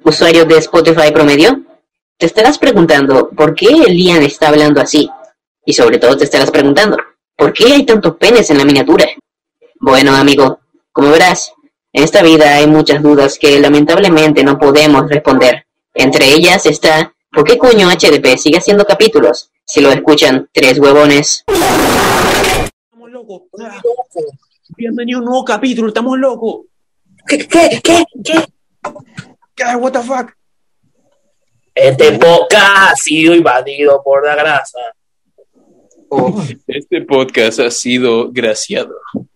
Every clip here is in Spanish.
usuario de Spotify promedio? Te estarás preguntando por qué Liam está hablando así. Y sobre todo te estarás preguntando, ¿por qué hay tantos penes en la miniatura? Bueno, amigo, como verás, en esta vida hay muchas dudas que lamentablemente no podemos responder. Entre ellas está, ¿por qué coño HDP sigue haciendo capítulos si lo escuchan 3 huevones? Estamos locos. Bienvenido a un nuevo capítulo, estamos locos. ¿Qué? What the fuck? Este podcast ha sido invadido por la grasa. Este podcast ha sido graciado.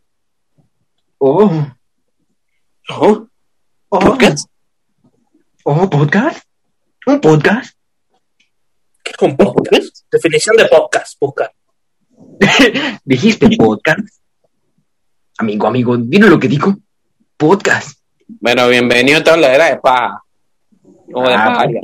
¿Podcast? ¿Podcast? ¿Un podcast? ¿Qué es un podcast? Definición de podcast, busca. ¿Dijiste podcast? Amigo, ¿vino lo que dijo? Podcast. Bueno, bienvenido a esta habladera de paja. Como de paria.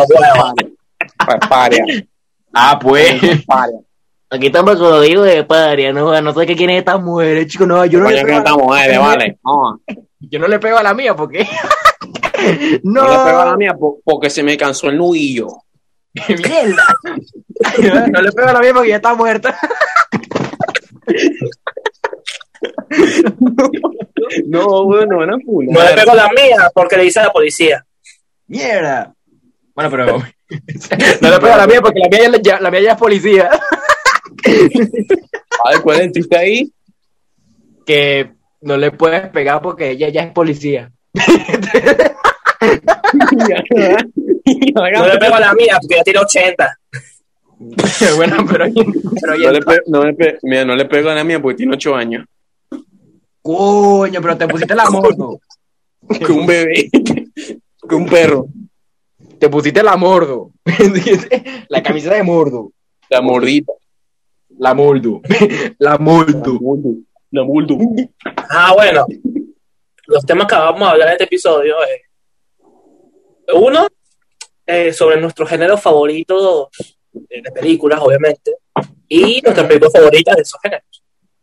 Paria. Pues. Paria. Aquí estamos solo digo de paria, no sé qué quieren estas mujeres, chicos, no, yo no Coño, le que pego esta mujer, vale. No. yo no le pego a la mía porque No le pego a la mía porque se me cansó el nudillo. mierda. No le pego a la mía porque ya está muerta. No, bueno, van a No pular. le pego a la mía porque le dice a la policía. Mierda. Bueno, pero no le pego a la mía porque la mía ya es policía. Ay, ¿cuál es el chiste ahí? Que no le puedes pegar porque ella ya es policía. No le pego a la mía porque ya tiene 80. Bueno, pero Mira, no le pego a la mía porque tiene 8 años. coño, pero te pusiste la mordo. Que un bebé. Que un perro. Te pusiste la mordo. La camiseta de mordo. La mordita. La mordo. La mordo. La muldo. Bueno. Los temas que vamos a hablar en este episodio es uno, sobre nuestros géneros favoritos de películas, obviamente, y nuestras películas favoritas de esos géneros.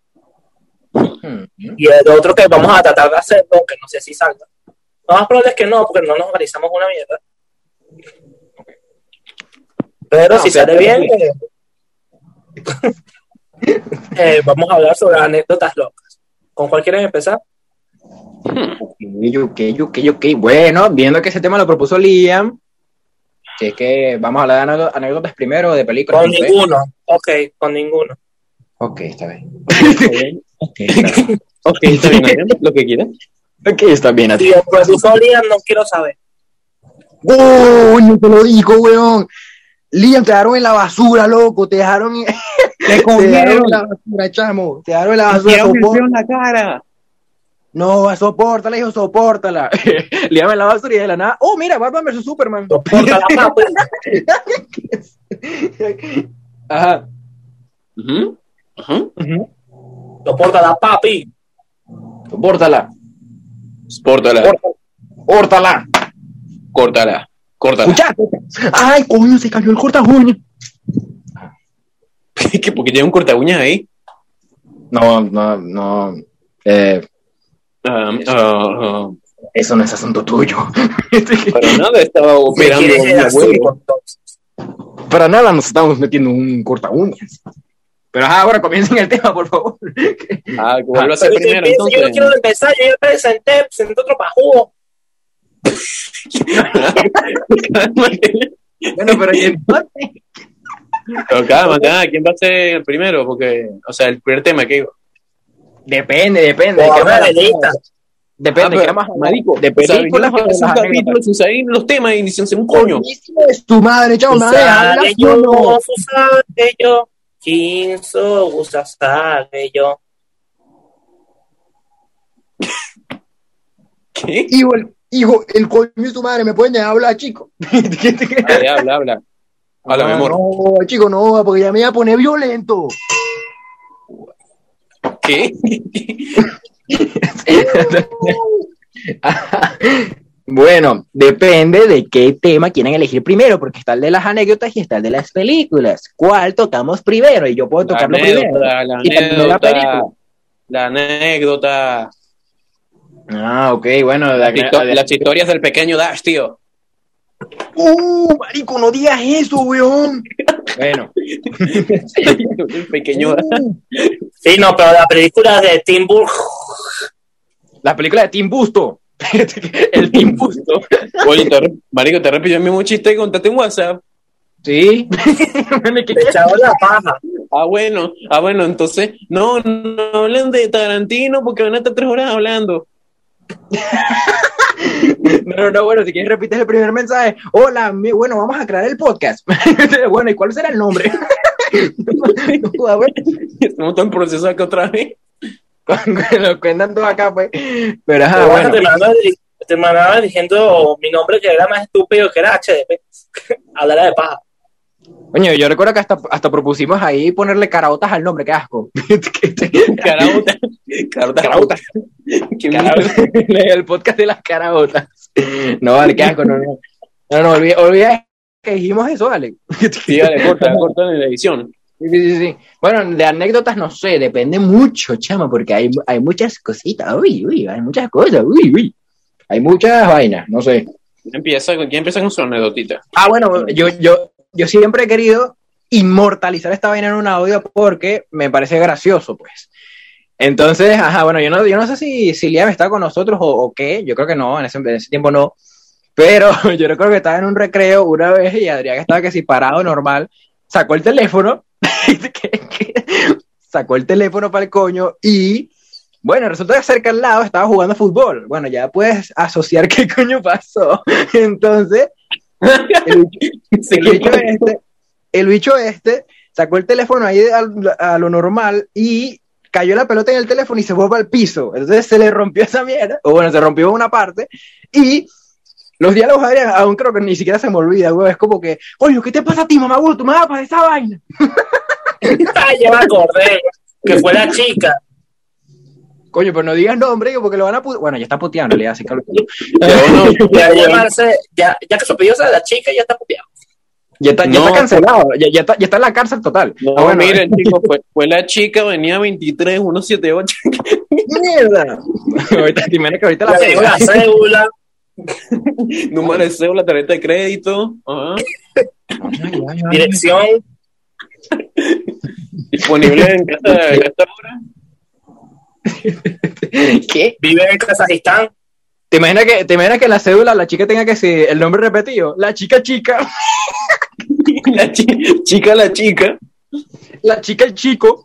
Y el otro que vamos a tratar de hacer, que no sé si salga. Lo más probable es que no, porque no nos organizamos una mierda. Pero si sale bien, vamos a hablar sobre anécdotas locas. ¿Con cuál quieren empezar? Ok. Bueno, viendo que ese tema lo propuso Liam, si es que vamos a hablar de anécdotas primero de películas. Con no sé. ninguno. Ok, con ninguno. Ok, está bien. Ok, está bien. Lo que quieras. Ok, está bien. Si el profesor Liam no quiero saber. ¡Coño, te lo dijo, weón! Liam, te dejaron en la basura, loco. Te dejaron en la basura, chamo. Te dejaron en la basura. en la cara. No, sopórtala, hijo, sopórtala. Liam en la basura y de la nada. ¡Oh, mira, Batman vs Superman! Soporta la papa. Ajá. Soporta la papi. Sopórtala. Spórtala. Hórtala. Córtala. ¿Escuchaste? ¡Ay, coño, se cayó el corta uña! ¿Qué? ¿Porque tiene un corta uñas ahí? No. Eso no es asunto tuyo. Para nada estaba operando ¿Quieres a mi ser así, abuelo. entonces? Para nada nos estamos metiendo un corta uñas. Pero ahora comiencen el tema, por favor. Que vuelva a ser Pero primero, yo entonces. no quiero empezar, yo ya presenté otro pajugo. Bueno, pero Pero calma, ¿quién va a ser el primero? Porque, o sea, el primer tema que iba. depende. Depende, ¿qué más? Marico, de películas o de un capítulo sin salir los temas y dicen un coño. Es tu madre, chavo, Tú sabes yo, 15 gusta sabe yo. ¿Qué? Hijo, el coño es tu madre, ¿me pueden dejar hablar, chico? Dale, habla. Habla, mi amor. No, chico, no, porque ya me iba a poner violento. ¿Qué? Bueno, depende de qué tema quieren elegir primero, porque está el de las anécdotas y está el de las películas. ¿Cuál tocamos primero? Y yo puedo tocarlo primero. La anécdota. Ah, ok, bueno. Las historias del pequeño Dash, tío. Marico, no digas eso, weón. Bueno. Pequeño. Sí, no, pero la película de Tim Burton. La película de Tim Busto. El Tim Busto. Oye, marico, te repito el mismo chiste que contaste en WhatsApp. Sí. Le echaba la paja. Bueno, entonces, no hablen de Tarantino porque van a estar 3 horas hablando. No, bueno, si quieres repites el primer mensaje. Hola, bueno, vamos a crear el podcast. Bueno, ¿y cuál será el nombre? Estamos todo en proceso acá otra vez. Lo cuentan todos acá, pues. Pero ajá, bueno. bueno. Te mandaba diciendo mi nombre que era más estúpido que era HDP. Hablar de paja. Coño, yo recuerdo que hasta propusimos ahí ponerle caraotas al nombre, qué asco. Caraotas. El podcast de las caraotas. No, vale, qué asco, no. No, olvida que dijimos eso, vale. Sí, vale, corta en la edición. Sí. Bueno, de anécdotas no sé, depende mucho, chama, porque hay muchas cositas, hay muchas cosas, hay muchas vainas, no sé. ¿Quién empieza con su anécdotita? Bueno, yo siempre he querido inmortalizar esta vaina en un audio porque me parece gracioso, pues. Entonces, bueno, yo no sé si Liam está con nosotros o qué, yo creo que no, en ese tiempo no, pero yo recuerdo que estaba en un recreo una vez y Adrián estaba que si parado normal, sacó el teléfono, sacó el teléfono para el coño y, bueno, resulta que cerca al lado estaba jugando fútbol. Bueno, ya puedes asociar qué coño pasó. Entonces, el bicho este sacó el teléfono ahí a lo normal y cayó la pelota en el teléfono y se fue para el piso. Entonces se le rompió esa mierda, o bueno, se rompió una parte y los diálogos aún creo que ni siquiera se me olvida, güey. Es como que, coño, ¿qué te pasa a ti, mamá? Tú me vas para esa vaina. Ya me acordé que fue la chica. Coño, pero no digas nombre, porque lo van a bueno, ya está puteando, le así que ya que su apellido es la chica, ya está puteado. Ya está cancelado, ya está en la cárcel total. No, bueno, miren, chicos, fue la chica, venía 23, 178. ¡Mierda! ahorita la tengo la cédula. Número de cédula, tarjeta de crédito. Ajá. Dirección. Disponible en casa de esta hora. ¿Qué? Vive en Kazajistán. ¿Te imaginas que en la cédula la chica tenga que ser el nombre repetido? La chica. La chica. La chica el chico.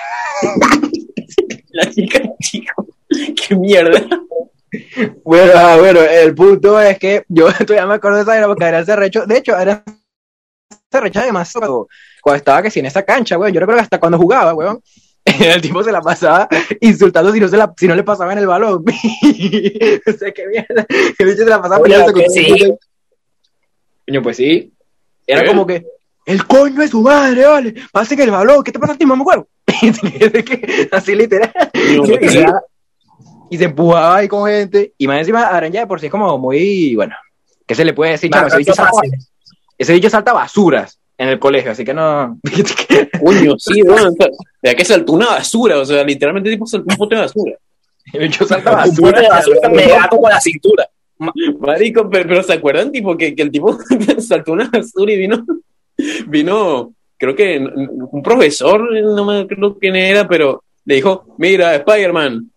La chica el chico. ¡Qué mierda! Bueno, el punto es que yo todavía me acuerdo de esa era porque Adrián se arrechó. De hecho, Adrián se arrechó demasiado cuando estaba que si en esa cancha, weón. Yo recuerdo que hasta cuando jugaba, weón, el tipo se la pasaba insultando si no le pasaba en el balón. O sea, qué mierda. El bicho se la pasaba peleando con sí. Coño, pues sí. Era como que, el coño es su madre, vale. Pase que el balón, ¿qué te pasa a ti, mamá, huevo? Así literal. Y se empujaba ahí con gente. Y más encima, Adrián ya de por sí es como muy, bueno, ¿qué se le puede decir? Chamo, ese bicho salta basuras en el colegio, así que no. Coño, sí, bueno, ya que saltó una basura, o sea, literalmente el tipo saltó un pote de basura. El bicho salta basura. Me da como la cintura. Marico, pero ¿se acuerdan, tipo, que el tipo saltó una basura y vino, creo que un profesor, no me acuerdo quién era, pero le dijo, mira, Spider-Man.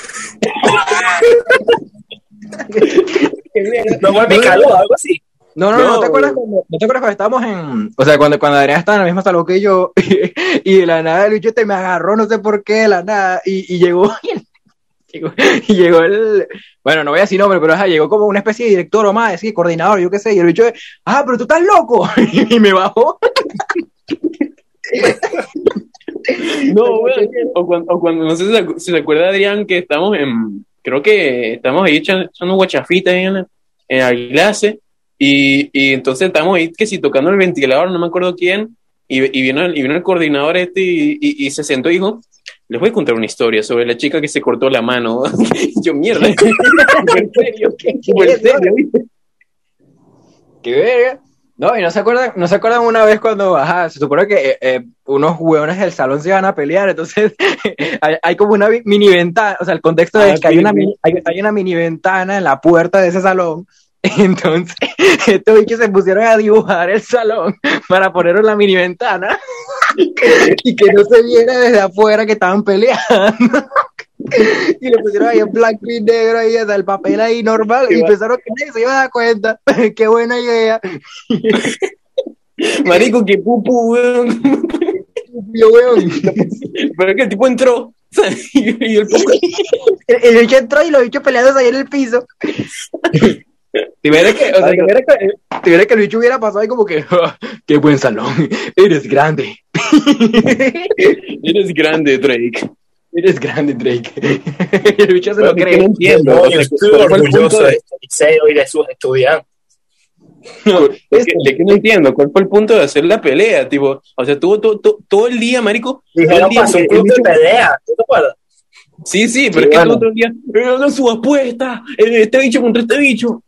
No vuelve calor, algo así. No te acuerdas cuando estábamos en, o sea, cuando Adrián estaba en la misma salón que yo y de la nada el bicho me agarró, no sé por qué, de la nada, y llegó el, bueno, no voy a decir nombre, pero llegó como una especie de director o más, así, coordinador, yo qué sé, y el bicho, pero tú estás loco, y me bajó. No, bueno, o cuando no sé si se acuerda Adrián que estamos creo que estamos ahí echando guachafitas en la clase y entonces estamos ahí que si tocando el ventilador, no me acuerdo quién, y vino el coordinador y se sentó y dijo, les voy a contar una historia sobre la chica que se cortó la mano. Yo, mierda. ¿En serio? ¿En serio? ¿Qué verga? No, y no se acuerdan una vez cuando, se supone que unos hueones del salón se van a pelear, entonces hay como una mini ventana, o sea, el contexto es que hay una mini ventana en la puerta de ese salón, Entonces, estos bichos se pusieron a dibujar el salón para ponerlo en la mini ventana y que no se viera desde afuera que estaban peleando. Y lo pusieron ahí en blanco y negro, ahí hasta el papel ahí normal, y pensaron que nadie se iba a dar cuenta. Qué buena idea. Marico, qué pupu, weón. Pero es que el tipo entró. Y el el bicho entró y los bichos peleados ahí en el piso. Si ves que el bicho hubiera pasado ahí como que, qué buen salón, eres grande. Eres grande, Drake. Eres grande, Drake. El bicho se lo cree. No entiendo. No, yo estoy orgulloso de este liceo y de sus estudiantes. No, es que no entiendo cuál fue el punto de hacer la pelea, tipo, o sea, tuvo todo el día, marico. Dijeron, pasó un club de pelea, ¿tú te acuerdas? Sí, pero es que todo el día, hagan su apuesta, este bicho contra este bicho.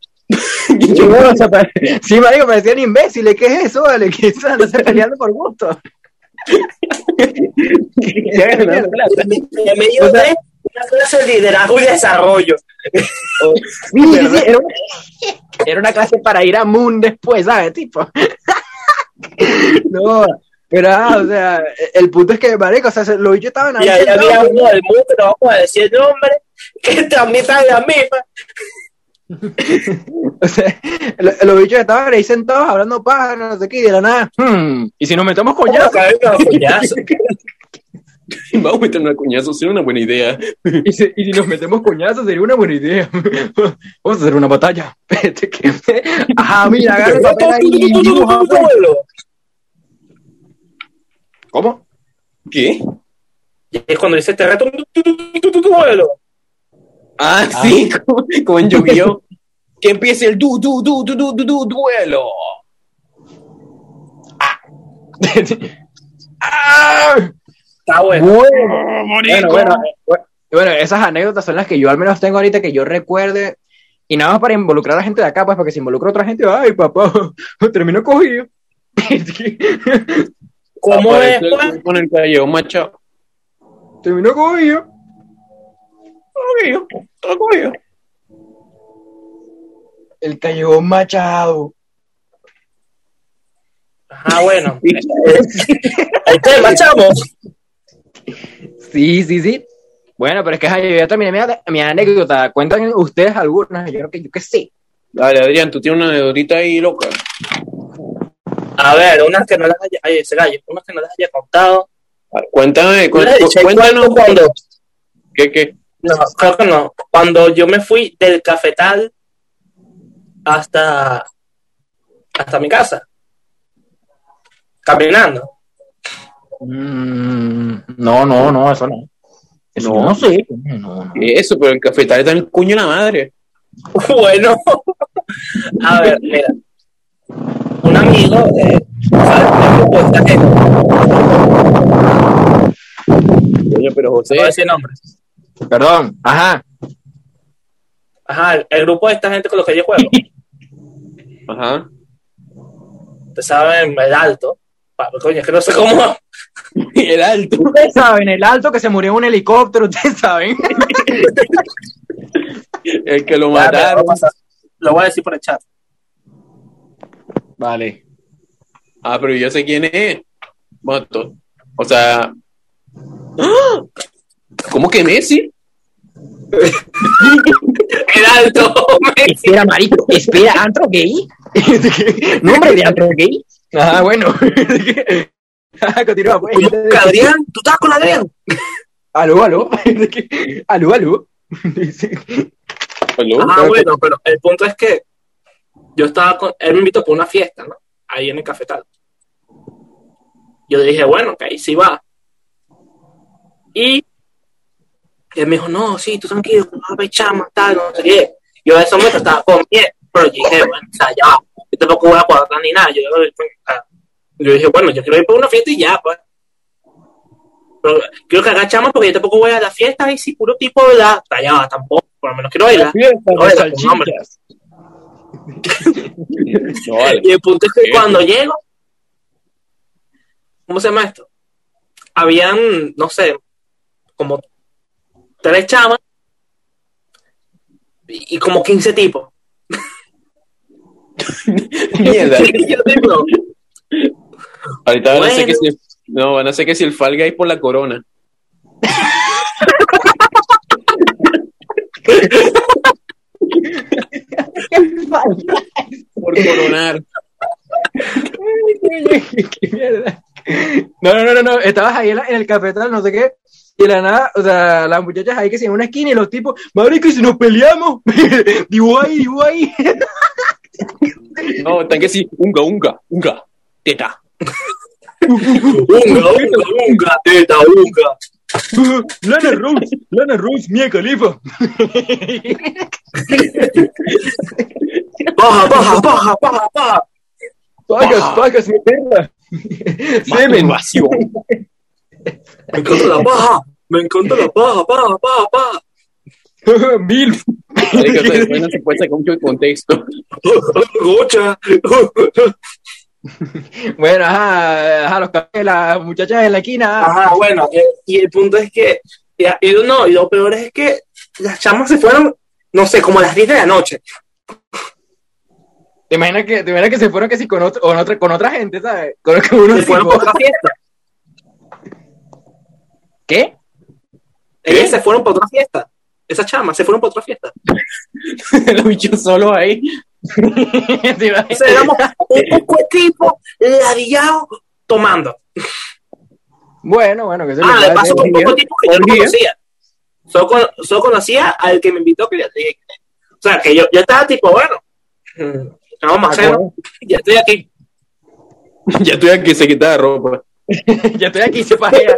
Sí, marico, parecían imbéciles. ¿Qué es eso, vale? Que están peleando por gusto. En medio de una clase de liderazgo y desarrollo. Era una clase para ir a Moon después, ¿sabes? Tipo. No, pero, o sea, el punto es que, marico, o sea, los bichos estaban ahí. Y ahí había uno del mundo, que no vamos a decir el nombre, que también está en la misma. O sea, los bichos estaban ahí sentados hablando paja, no sé qué, y de la nada, y si nos metemos coñazos. Vamos a meternos a coñazos, sería una buena idea. Y si nos metemos coñazos, sería una buena idea. Vamos a hacer una batalla. Ajá, mira, agarra el papel ahí y dibuja. ¿Cómo? ¿Qué? Es cuando dice este reto, Ah, sí, como en Yu-Gi-Oh! Que empiece el duelo. Está bueno. Bueno, esas anécdotas son las que yo al menos tengo ahorita que yo recuerde. Y nada más para involucrar a la gente de acá, pues, porque si involucro a otra gente, ay, papá, termino cogido. ¿Cómo es? Con el Callejón Machado. Terminó cogido. Cogido. El Callejón Machado. Ah, bueno. El tema, chavos. Sí. Bueno, pero es que yo ya terminé mi anécdota. Cuentan ustedes algunas. Yo creo que yo que sí. Dale, Adrián, tú tienes una anécdotita ahí loca. A ver, unas que no las haya contado. Cuéntame, cuéntanos cuando. ¿Qué? No, creo que no. Cuando yo me fui del cafetal hasta mi casa, caminando. No, eso no. Eso no sé. No. Eso, pero el cafetal está en el cuño de la madre. Bueno, a ver, mira. Un amigo, Oye, pero José. No voy a decir nombres. Perdón, ajá, el grupo de esta gente con los que yo juego. Ajá. Ustedes saben, el alto. Coño, es que no sé cómo. El alto. Ustedes saben, el alto que se murió en un helicóptero, ustedes saben. El que lo mataron. Lo voy a decir por el chat. Vale. Ah, pero yo sé quién es. Bueno, o sea. ¡Ah! ¿Cómo que Messi? El alto. Messi. Espera, marico, espera, ¿antro gay? ¿Nombre de antro gay? Ah, bueno. Continúa, pues. Adrián, ¿tú estás con Adrián? Aló. Aló. Ah, bueno, pero el punto es que yo estaba él me invitó por una fiesta, ¿no? Ahí en el cafetal. Yo dije, bueno, que ahí sí va. Y él me dijo, no, sí, tú tranquilo, no vas a ver chama, tal, no sé qué. Yo en ese momento estaba con miedo, pero yo dije, bueno, o sea, ya, yo tampoco voy a poder ni nada. Yo dije, bueno, yo quiero ir por una fiesta y ya, pues. Pero quiero que haga chama porque yo tampoco voy a la fiesta y si puro tipo, ¿verdad? Ya, tampoco, por lo menos quiero bailar. Y el punto es que cuando llego, ¿cómo se llama esto? Habían, no sé, como 3 chamas y como 15 tipos. Mierda. Yo tengo. Ahorita van a hacer Bueno. que si, no, van a hacer que si el Fall Guys por la corona. Por coronar. ¿Qué mierda? No. Estabas ahí en el cafetal, no sé qué. Y de la nada, o sea, las muchachas ahí que se en una esquina y los tipos, marico, y si nos peleamos, dibuja ahí. No, tan que sí, unga, teta. Unga, teta, unga. Lana Rose, Mia Khalifa. Baja. Pagas, mi perra. Semen. Masturbación. Me encanta la paja, paja. Milf. Marico, después no se puede sacar mucho de contexto. Gocha. Bueno, las muchachas en la esquina. Ajá, bueno, y el punto es que, y lo peor es que las chamas se fueron, no sé, como a las 10 de la noche. ¿Te imaginas que se fueron que sí con otra gente, ¿sabes? Con unos Se fueron tipos. por otra fiesta. ¿Qué? Ellas se fueron por otra fiesta. Esas chamas se fueron por otra fiesta. Los bichos solos ahí. O sea, éramos un poco de tipo ladillado tomando. Bueno, que se De paso, un poco de tipo que yo no conocía. Solo conocía al que me invitó, que ya te dije. O sea, que yo estaba tipo, bueno, vamos a hacerlo. Ya estoy aquí. Ya estoy aquí, se quita la ropa. Ya estoy aquí, se pajea.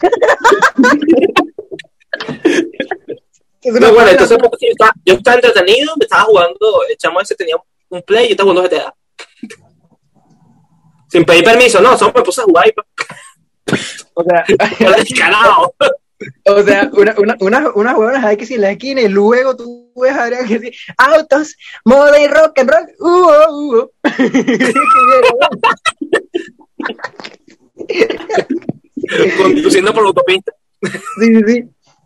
No, bueno, entonces yo estaba entretenido, me estaba jugando, el chamo ese tenía un play y yo estaba jugando GTA. Sin pedir permiso, no, solo me puse a jugar y O sea, descarado. o sea, unas huevonas ahí que si en la esquina y luego tú ves a Adrián que sí, autos, moda y rock and roll, Conduciendo por la autopista. Sí.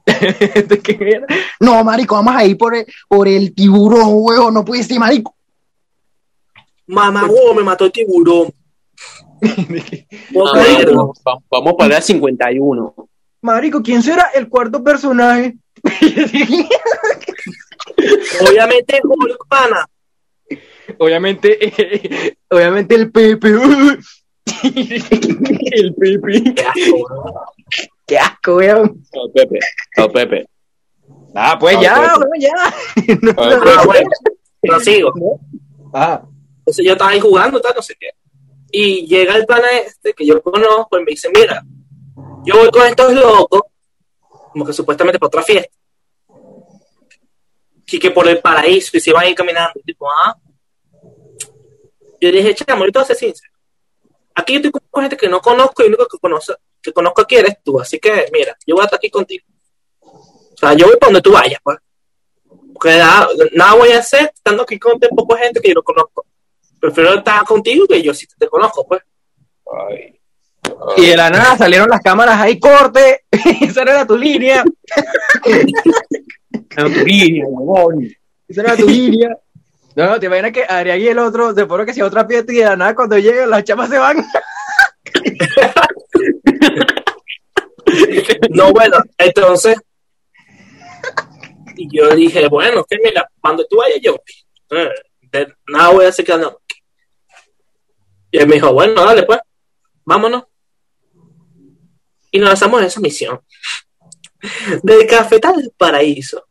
No, marico, vamos a ir por el tiburón, huevo, no puede ser, marico. Mamá, me mató el tiburón. Vamos para la 51. Marico, ¿quién será el cuarto personaje? Obviamente, Hulk, pana. Obviamente el Pepe. El Pepe. Qué asco, weón. No, Pepe. Ah, pues ya. Bueno, lo sigo. Ah. Entonces yo estaba ahí jugando, tal, no sé qué. Y llega el pana este que yo conozco y me dice, mira, yo voy con estos locos, como que supuestamente para otra fiesta. Y que por el paraíso, y se iban a ir caminando. Tipo, Yo dije, chamo, yo te voy a ser sincero. Aquí yo estoy con gente que no conozco y el único que conozco aquí eres tú. Así que, mira, yo voy a estar aquí contigo. O sea, yo voy para donde tú vayas, pues. Porque nada voy a hacer estando aquí con tan poca gente que yo no conozco. Prefiero estar contigo que yo sí te conozco, pues. Y de la nada salieron las cámaras ahí, corte. Esa no era tu línea. Era tu línea, huevón. Esa no era tu línea. No, te imaginas que Adrián y el otro se fueron que si a otra fiesta y de la nada cuando lleguen las chamas se van. No, bueno, entonces. Y yo dije, bueno, que mira, cuando tú vayas yo, nada voy a hacer que no. Y él me dijo, bueno, dale pues, vámonos. Y nos lanzamos en esa misión. Del Cafetal al Paraíso.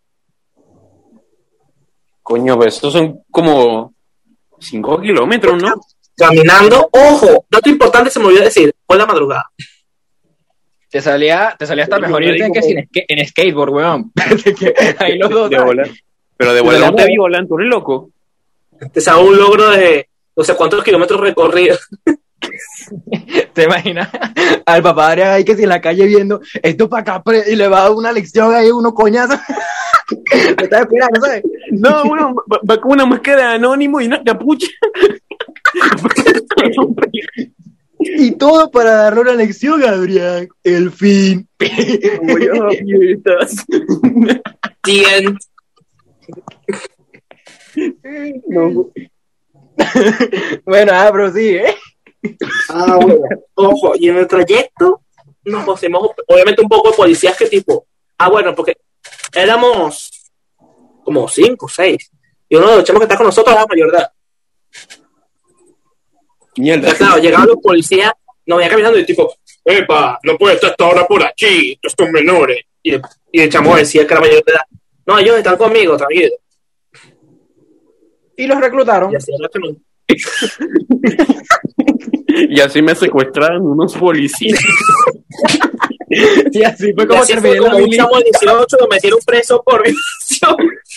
Coño, pues estos son como 5 kilómetros, ¿no? Caminando, ojo, dato importante se me olvidó decir, fue la madrugada. Te salía hasta mejor irte que en skateboard, weón. Ahí los dos. Pero de volar no te violan, tú eres loco. Te sale un logro de no sé cuántos kilómetros recorridos. ¿Te imaginas? Al papá de Adrián ahí que si en la calle viendo esto para acá y le va a dar una lección ahí, unos coñazos. Me está esperando, ¿sabes? No, uno va con una máscara de anónimo y una capucha. Y todo para darle una lección a Adrián. El fin. Bueno, pero sí, ¿eh? Bueno, ojo, y en el trayecto nos pusimos, obviamente, un poco de policías que tipo, bueno, porque éramos como 5 o 6, y uno de los chamos que está con nosotros era mayor de edad. Mierda. Entonces, claro, llegaban los policías, nos venían caminando y tipo, epa, no puede estar esta hora por aquí, estos son menores. Y el chamo decía que era mayor de edad. No, ellos están conmigo, tranquilo. Y los reclutaron. Y así era que Y así me secuestraron unos policías. Y así fue como así fue terminé la como un mili. chamo de 18 lo metieron preso por violación.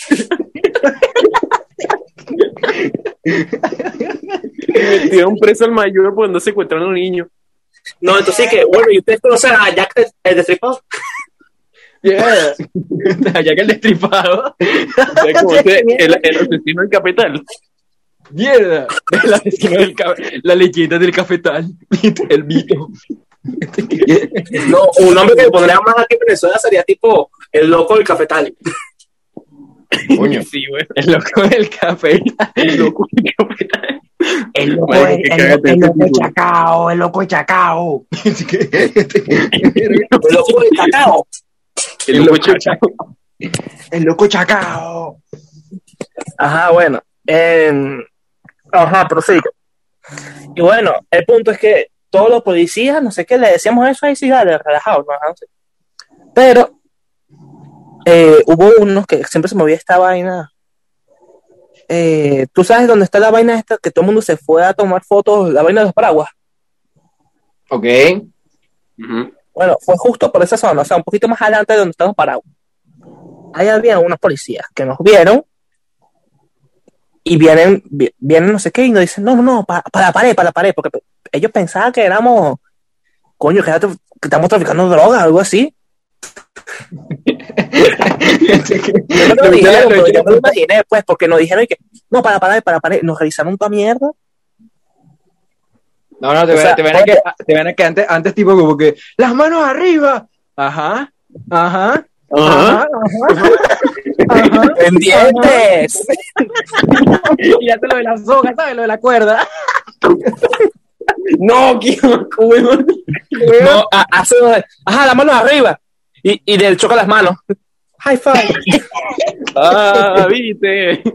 Metieron preso al mayor por andar secuestrando a un niño. No, entonces que, bueno, ¿y ustedes conocen a Jack el Destripador? Yeah. Ya que el destripado. ¿Sabes cómo es el asesino del capital? Mierda. El asesino la leyenda del cafetal. El mito. No, un nombre que pondría más aquí en Venezuela sería tipo el loco del cafetal. Coño. Sí, güey. El loco del cafetal. El loco del capital. El loco, Vale, que cágate el ese loco título. chacao, el loco chacao. El loco del cacao. El loco chachao. El loco chacao. Ajá, bueno. Prosigo. Y bueno, el punto es que todos los policías, no sé qué, le decíamos eso ahí, sí, dale, relajado, no sé. Pero hubo unos que siempre se movía esta vaina. ¿Tú sabes dónde está la vaina esta? Que todo el mundo se fue a tomar fotos, la vaina de los paraguas. Ok. Ujú. Bueno, fue justo por esa zona, o sea, un poquito más adelante de donde están los paraguas. Ahí había unos policías que nos vieron y vienen no sé qué, y nos dicen, no, para la pared, porque ellos pensaban que éramos, coño, que estamos traficando droga, algo así. Yo no me lo dijeron, pero yo me lo imaginé, pues, porque nos dijeron que, no, para la pared, nos revisaron toda mierda. No, te ven a que antes tipo como que las manos arriba. Ajá. ¡Pendientes! Y ya te lo de la soga, ¿sabes? Lo de la cuerda. No, qué weón. No, la mano arriba. Y le choca las manos. High five. Viste.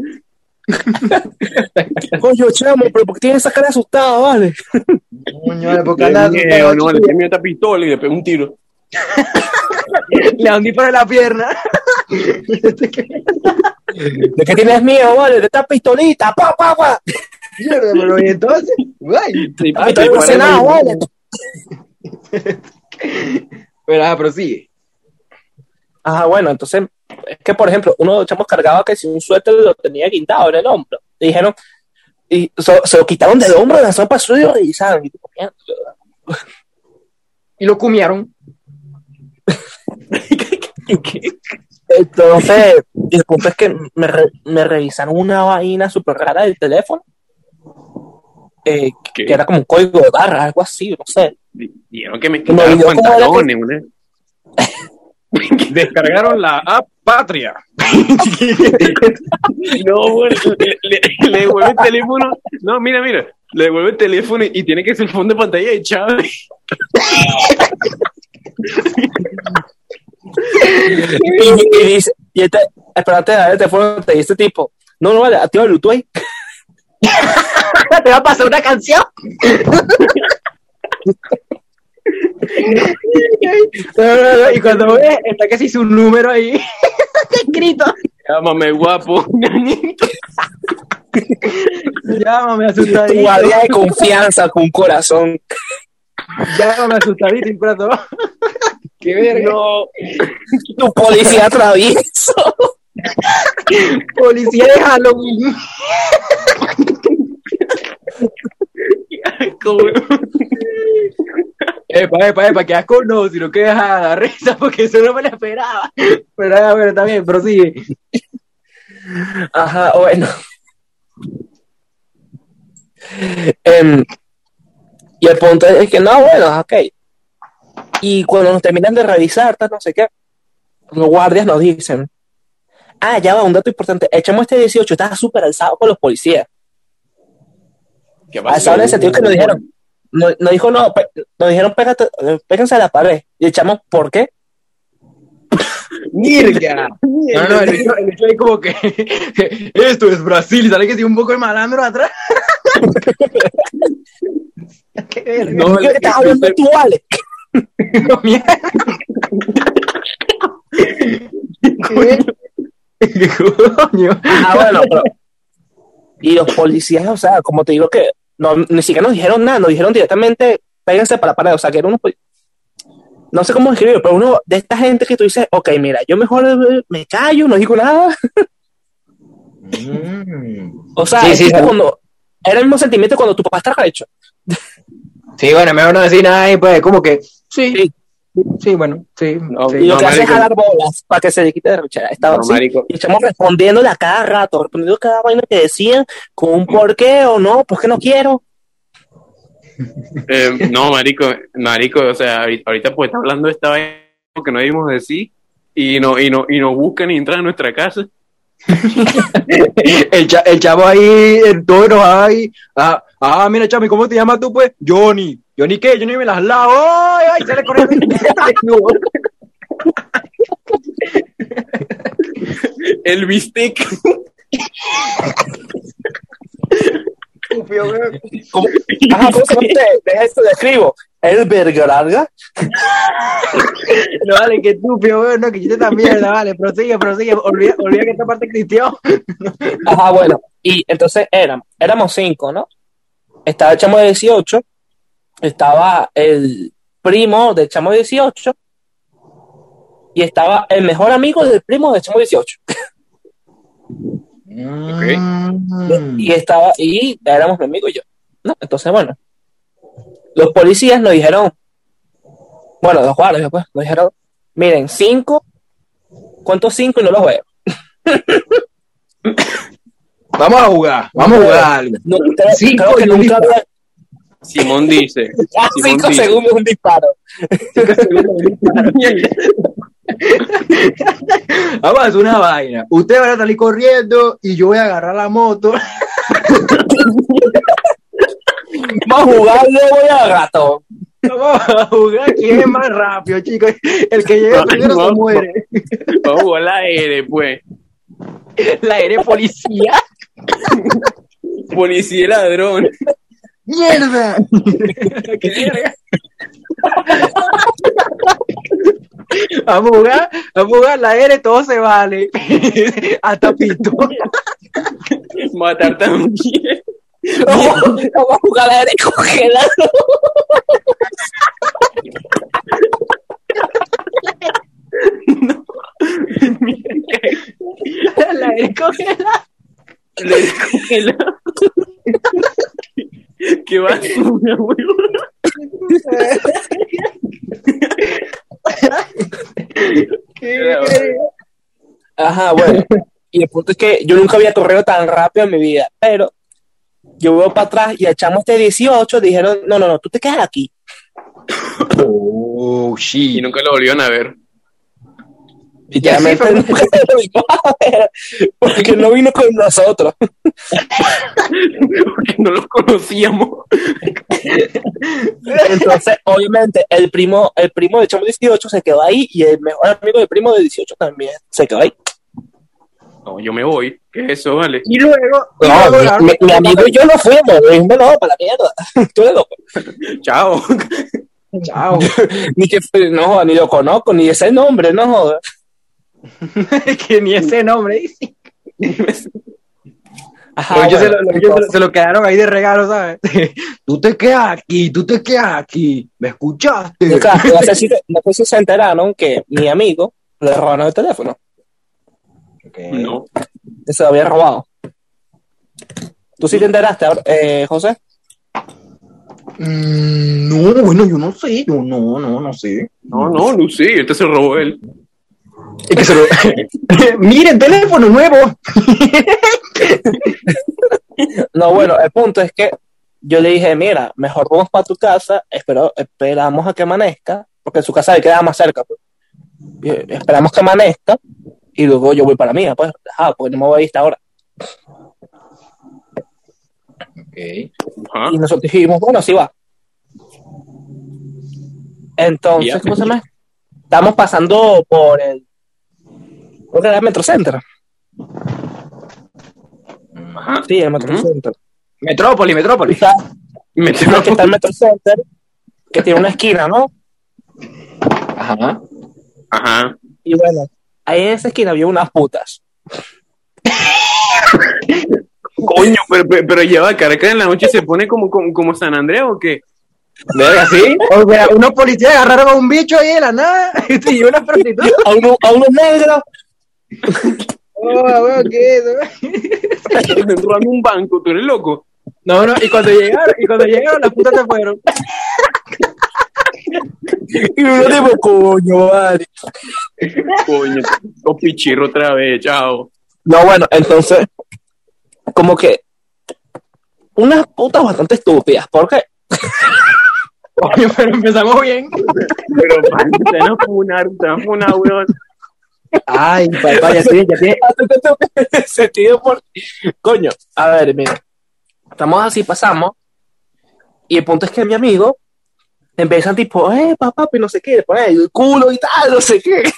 Coño, chamo, pero ¿por qué tienes esa cara asustada, vale? Coño, porque No, le tenía esta pistola y le pegó un tiro. le hundí por la pierna. ¿De qué tienes miedo, vale? De esta pistolita, pa. Mierda, pero y entonces, güey. Sí, A mí no me hace nada, vale. Pero sí. Ajá, bueno, entonces, es que, por ejemplo, uno de los chamos cargaba que si un suéter lo tenía quitado en el hombro. Le dijeron, y se lo quitaron del hombro, lanzaron para el suyo y ¿saben? Y lo comieron. Entonces, el punto es que me revisaron una vaina súper rara del teléfono, que era como un código de barra, algo así, no sé. Dijeron que me Como quitaron video, ¿cómo era pantalones, ¿no? Descargaron la app Patria. No, bueno, le devuelve el teléfono. No, mira, le devuelve el teléfono y tiene que ser el fondo de pantalla de Chávez. Y dice, espérate, a ver, el teléfono te dice tipo, no, vale, activa el Bluetooth ahí. Te va a pasar una canción. No, y cuando ves, está que se hizo un número ahí escrito. Llámame guapo. Llámame Tu asustadito. guardia de confianza con corazón. Llámame asustadito y pronto. Qué verga. No. Tu policía travieso. Policía de Halloween. Epa, que asco no, sino que deja la risa porque eso no me lo esperaba. Pero bueno, está bien, prosigue. Ajá, bueno. Y el punto es que no, bueno, ok. Y cuando nos terminan de revisar, no sé qué, los guardias nos dicen, ya va, un dato importante, el chamo este 18 estaba súper alzado con los policías. ¿Qué Pasó en el sentido que nos dijeron, nos dijeron, péganse a la pared. Y el chamo, ¿por qué? ¡Mirga! No, el hecho ahí como que esto es Brasil y sale que tiene un poco de malandro atrás. ¿Qué verga? No, ¿qué estás hablando tú, Alex? No, mierda. ¿Qué coño? Bueno, pero... Y los policías, o sea, como te digo que ni siquiera nos dijeron nada, nos dijeron directamente, péguense para la pared, o sea, que era unos... No sé cómo escribirlo, pero uno de esta gente que tú dices, ok, mira, yo mejor me callo, no digo nada. O sea, sí, cuando... Era el mismo sentimiento cuando tu papá está hecho. Sí, bueno, mejor no decir nada y pues como que sí, bueno, sí. No, y lo que hace es jalar bolas para que se le quite de rechera. Estaba así, y estamos respondiéndole a cada rato, respondiendo a cada vaina que decían, con un por qué o no, pues que no quiero. No, marico, o sea, ahorita pues está hablando de esta vaina que no debimos decir y nos buscan y entran a nuestra casa. el chavo ahí, todo enojado ahí. Mira, chamo, ¿y cómo te llamas tú, pues? Johnny. ¿Johnny qué? Johnny me las lavo. ¡Ay, sale corriendo! El bistec. ¿Cómo se llama usted? Deja esto de escribo. ¿El verga? No, vale, qué estúpido, weón, no, que yo esta mierda, vale, prosigue, olvida que esta parte existió. Ajá, bueno, y entonces éramos 5, ¿no? Estaba el chamo de 18, estaba el primo del chamo de 18, y estaba el mejor amigo del primo del chamo de 18. Okay. Y éramos mi amigo y yo, ¿no? Entonces, bueno, los policías nos dijeron, bueno, los guardias, pues, nos dijeron, miren, 5, ¿cuántos 5? Y no los veo. Vamos a jugar. No, creo que nunca había... Simón dice. 5 segundos un disparo. 5 segundos un disparo. Vamos a hacer una vaina. Usted va a salir corriendo y yo voy a agarrar la moto. Vamos a jugar voy a gato. Vamos a jugar quién es más rápido, chicos. El que llegue primero se muere. Vamos a jugar la R, pues. La R policía. Policía y ladrón. ¡Mierda! ¡Qué verga! Vamos a jugar la R, todo se vale. Hasta pito. Matar también. Vamos a jugar la R congelado. No. La R congelada. La R congelada. ¿Qué va a hacer, huevón? Ajá, bueno. Y el punto es que yo nunca había corrido tan rápido en mi vida, pero yo veo para atrás y echamos este 18, dijeron, no, tú te quedas aquí. Oh, shit. Y nunca lo volvieron a ver. Literalmente porque no vino con nosotros. Porque no los conocíamos. Entonces, obviamente, el primo de chamo 18 se quedó ahí y el mejor amigo del primo de 18 también se quedó ahí. No, yo me voy. ¿Qué es eso, vale? Y luego... Mi amigo y yo no fuimos. Dijimos, no, para la mierda. Tú eres loco. Chao. Ni lo conozco, ni ese nombre, no jodas. Que ni ese nombre dice. Ajá, ellos se lo quedaron ahí de regalo, ¿sabes? Tú te quedas aquí. ¿Me escuchaste? O sea, no sé si se enteraron que mi amigo le robaron el teléfono. Okay. No. Se lo había robado. ¿Tú sí te enteraste, José? No, bueno, yo no sé. No sé. No sé. Este se robó él. Miren, teléfono nuevo. No, bueno, el punto es que yo le dije, mira, mejor vamos para tu casa, esperamos a que amanezca, porque en su casa le queda más cerca, pues. Esperamos que amanezca y luego yo voy para la mía, pues, porque no me voy a ir hasta ahora. Ok. Ajá. Y nosotros dijimos, bueno, sí va. Entonces, Ya. ¿cómo se llama? Estamos pasando por el... ¿Cuál era el Metro Center? Ajá. Sí, el Metro Center. Metrópoli. Está, que está el Metro Center, que tiene una esquina, ¿no? Ajá. Ajá. Y bueno, ahí en esa esquina había unas putas. Coño, pero lleva Caracas en la noche se pone como San Andrés ¿o qué? Verga, ¿sí? O sea, unos policías agarraron a un bicho ahí de la nada y una prostituta. A unos negros. Oh, bueno, ¿qué es eso? Dentro de un banco, tú eres loco. No, y cuando llegaron, las putas se fueron. Y uno tipo, coño, vale. Coño, o pichirro otra vez, chao. No, bueno, entonces, como que unas putas bastante estúpidas, porque Coño, pero empezamos bien. Pero, pan, te van a funar, weón. Ay, papá, ya tiene. sentido por... Coño, a ver, mira, estamos así, pasamos, y el punto es que mi amigo empiezan tipo, papá, no sé qué, le pone el culo y tal, no sé qué.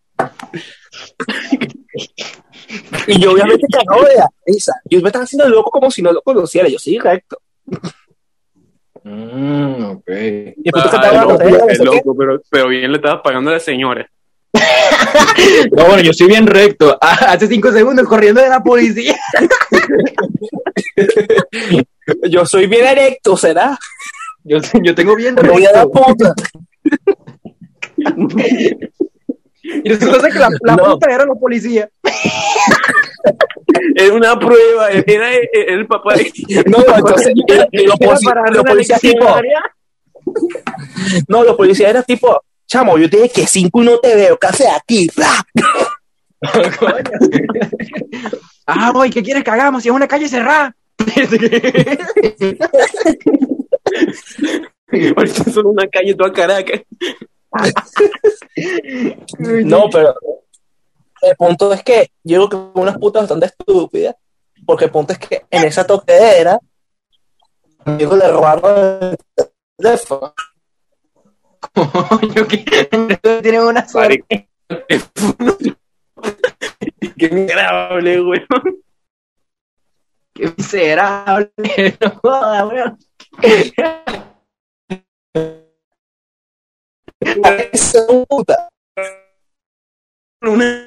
Y yo obviamente cagado de la risa. Yo me estaba haciendo loco como si no lo conociera. Yo sí, recto. Ok. Y el punto es que estaba Ay, hablando de él, no sé qué. loco, pero bien le estabas pagando a la señora. No, bueno, yo soy bien recto. Hace 5 segundos corriendo de la policía. Yo soy bien erecto, ¿será? Yo tengo bien No voy a dar recto. puta. Y resulta que la No. puta eran los policías. Era una prueba, era el papá de... No, entonces los Una policías tipo, leccionaria. no, los policías eran tipo, chamo, yo te dije que 5 y no te veo, ¿qué haces aquí? ¡Bla! Boy, ¿qué quieres que hagamos? Si es una calle cerrada. Ahorita es solo una calle toda Caracas. No, pero el punto es que yo creo que unas putas bastante estúpidas, porque el punto es que en esa toquedera a mi amigo le robaron el teléfono. Coño, que tienen una suerte. Qué miserable, weón. Qué miserable. No jodas, weón. Esa puta. Una...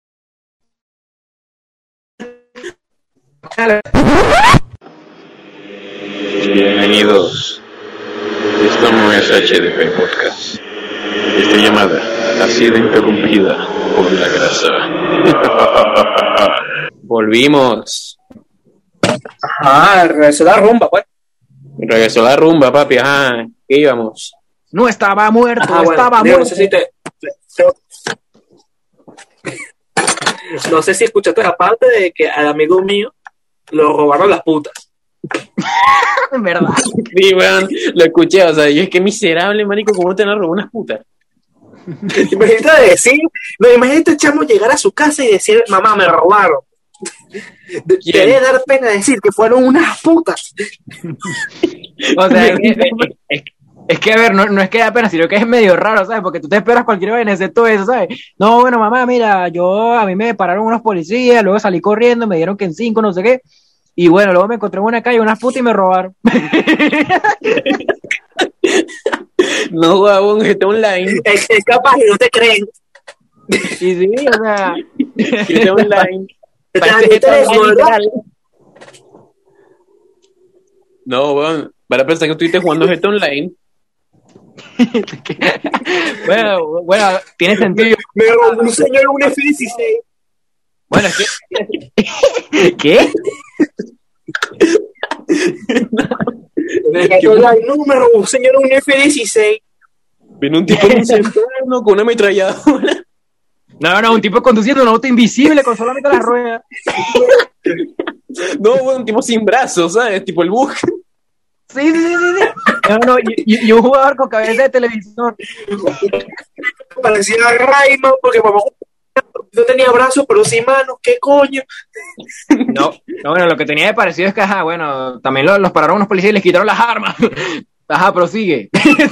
Bienvenidos. Esto no es HDP Podcast. Esta llamada ha sido interrumpida por la grasa. Volvimos. Ajá, regresó la rumba, pues. Regresó la rumba, papi. Ajá, ¿qué íbamos? No estaba muerto, Ajá, bueno, estaba digo, muerto. No sé si escuchaste la parte de que al amigo mío lo robaron las putas. En verdad. Sí, weón, lo escuché. O sea, yo es que miserable, marico, ¿cómo te la robó unas putas? Imagínate, chamo, llegar a su casa y decir, mamá, me robaron. Debe dar pena decir que fueron unas putas. O sea, es que a ver, no es que da pena, sino que es medio raro, ¿sabes? Porque tú te esperas cualquier vaina excepto eso, ¿sabes? No, bueno, mamá, mira, a mí me pararon unos policías, luego salí corriendo, me dieron que en 5, no sé qué, y bueno, luego me encontré en una calle unas putas y me robaron. No, huevón, está online. Es capaz y no te creen. Y sí, o sea, Está online. parece que está teléfono, ¿verdad? literal. No, weón, para pensar que estuviste jugando GTA Online. Bueno, tiene sentido. Me robó un señor un F-16. Bueno, es que... ¿Qué? No, me robó un señor un F-16. Vino un tipo en un centeno con una ametralladora. No, un tipo conduciendo un auto invisible con solamente las ruedas. No, weón, un tipo sin brazos, ¿sabes? Tipo el bug. Sí. No, y un jugador con cabeza de televisor. Parecía Rayman porque mamá. No tenía brazos, pero sí manos, ¿qué coño? No, bueno, lo que tenía de parecido es que, bueno, también los pararon unos policías y les quitaron las armas. Prosigue.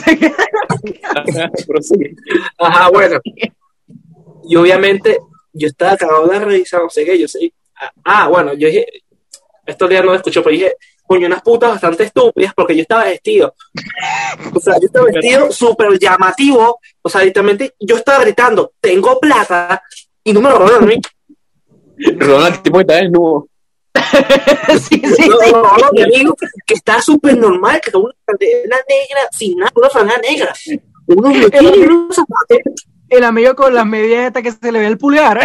Prosigue. Bueno. Y obviamente, yo estaba acabado de revisar, no sé qué, yo sé. Bueno, yo dije, esto ya no lo escucho, pero dije, coño, unas putas bastante estúpidas, porque yo estaba vestido. O sea, yo estaba vestido súper llamativo. O sea, directamente, yo estaba gritando, tengo plata, y no me lo robaron a mí. Ronald, el tipo que está desnudo. Sí. No, mi amigo, que está súper normal, que con una franela negra, sin nada, una franela negra. Unos zapatos. El amigo con las medias hasta que se le ve el pulgar.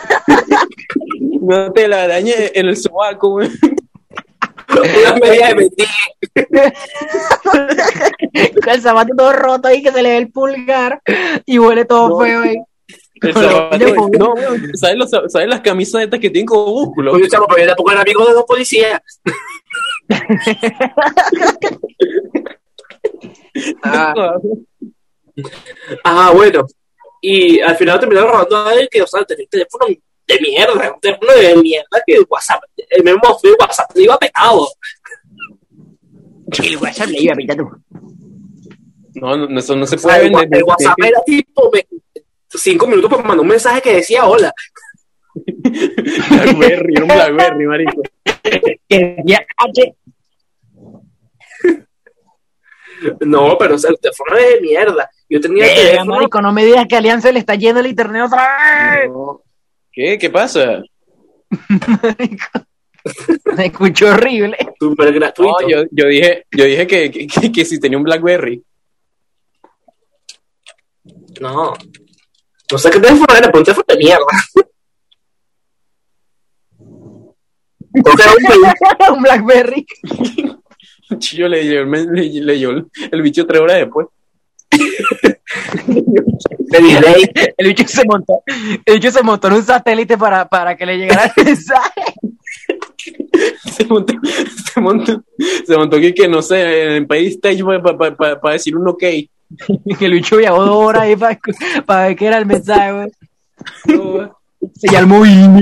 No te la dañe en el sobaco, güey. Unas medias de mentira. Con el zapato todo roto ahí que se le ve el pulgar y huele todo feo ahí. El zapato, no, ¿sabes las camisas estas que tienen como músculo? Oye, chamo, pero yo tampoco era amigo de dos policías. Bueno. Y al final terminaron robando a él, que, o sea, tenía un teléfono de mierda, que WhatsApp, el mismo fue WhatsApp, le iba pegado. El WhatsApp le iba pintando. No, eso no se puede vender. El WhatsApp era tipo 5 minutos para mandar un mensaje que decía hola. Blackberry, era un Blackberry, marico. No, pero o sea, el teléfono es de mierda. Yo tenía el teléfono. Marico, no me digas que Alianza le está yendo el internet otra vez. No. ¿Qué pasa? Me escuchó horrible. Súper gratuito. No, yo dije que si tenía un Blackberry. No sé qué teléfono era, pero un teléfono de mierda. Un Blackberry. Chillo leyó el bicho 3 horas después. El bicho se montó en un satélite para que le llegara el mensaje. Se montó que no sé, en País Stage para decir un ok. Que el bicho viajó 2 horas ahí para ver qué era el mensaje, güey. Se llama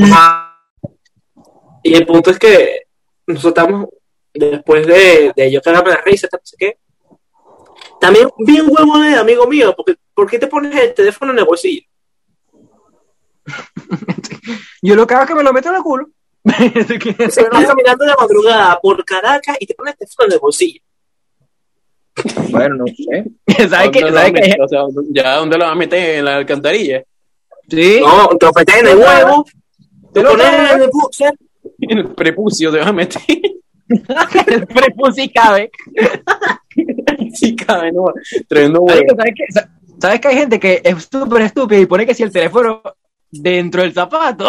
Y el punto es que nosotros estamos, después de yo cagarme la risa, no sé qué. También vi un huevo de amigo mío, porque ¿por qué te pones el teléfono en el bolsillo? Yo lo que hago es que me lo meto en el culo. Se vas caminando de madrugada por Caracas y te pones el teléfono en el bolsillo. Bueno, no sé. ¿Sabes qué? O sea, ¿ya dónde lo vas a meter? ¿En la alcantarilla? Sí. No, te lo metes en el huevo, te lo pones en el boxer. En el prepucio te vas a meter. El prepucio sí cabe. Sí cabe, no. Tremendo huevo. ¿Sabes que hay gente que es súper estúpida y pone que si el teléfono dentro del zapato?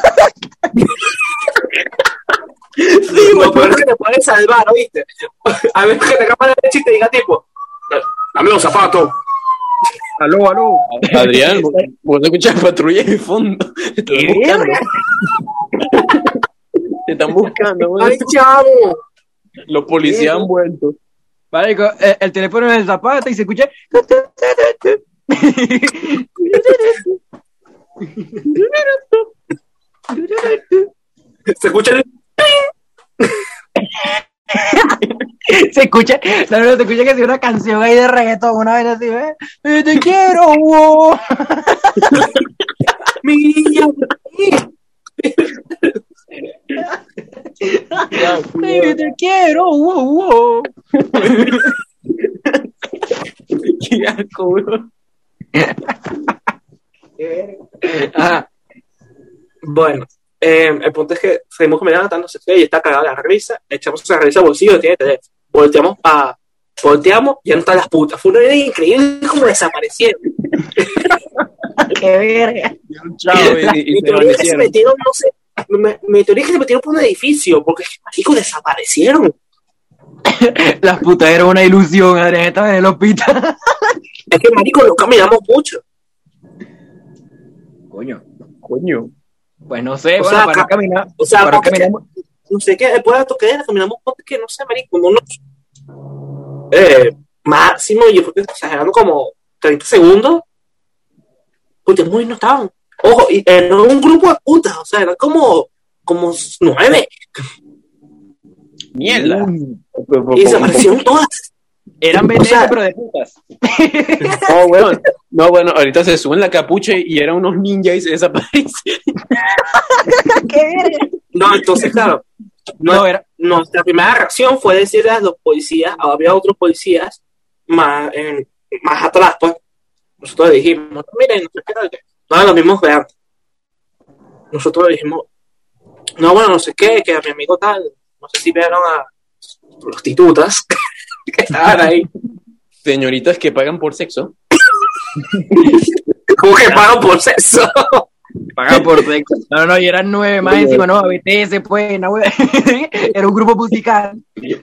Sí, lo peor es que te puedes salvar, ¿oíste? A ver que te capa la leche y te diga tipo, dame los zapatos. Aló. Adrián, vos escuchas patrulla de fondo. Te están buscando, güey. ¡Ay, chavo! Los policías han vuelto. Vale, el teléfono en el zapato y se escucha. Se escucha el... Se escucha que es una canción ahí de reggaetón, una vez así, ¿ves? Te quiero, wow. Mía. Te quiero, wow. Qué asco, güey. Bueno, el punto es que seguimos comiendo tanto y está cagada la risa, echamos esa risa al bolsillo, tiene teléfono, volteamos, ya no están las putas. Fue una idea increíble como desaparecieron. Qué verga. Mi teoría es que se metieron, no sé, mi teoría es que se metieron por un edificio, porque marico, desaparecieron. Las putas eran una ilusión, Adrián, estaba en el hospital. Es que marico, no caminamos mucho. Coño. Pues no sé, O bueno, sea, para no caminar. O sea, para caminamos. No sé qué, después de toquera caminamos porque no sé, marico, como unos máximo, yo creo que exagerando como 30 segundos, pues ya muy no estaban. Ojo, y era un grupo de putas, o sea, eran como 9. Mierda. Y desaparecieron todas. Eran O sea, pero de putas. No, bueno, ahorita se suben la capucha y eran unos ninjas y se desaparecen. ¿Qué verga? No, entonces, claro, nuestra primera reacción fue decirle a los policías, había otros policías más atrás, pues. Nosotros le dijimos, no, miren, no eran los mismos de antes. Nosotros le dijimos, no, bueno, no sé qué, que a mi amigo tal, no sé si vieron a prostitutas que estaban ahí. Señoritas que pagan por sexo. ¿Cómo que pagan por sexo? Pagan por sexo. No, y eran 9 más encima, no, BTS, pues, no, era un grupo musical.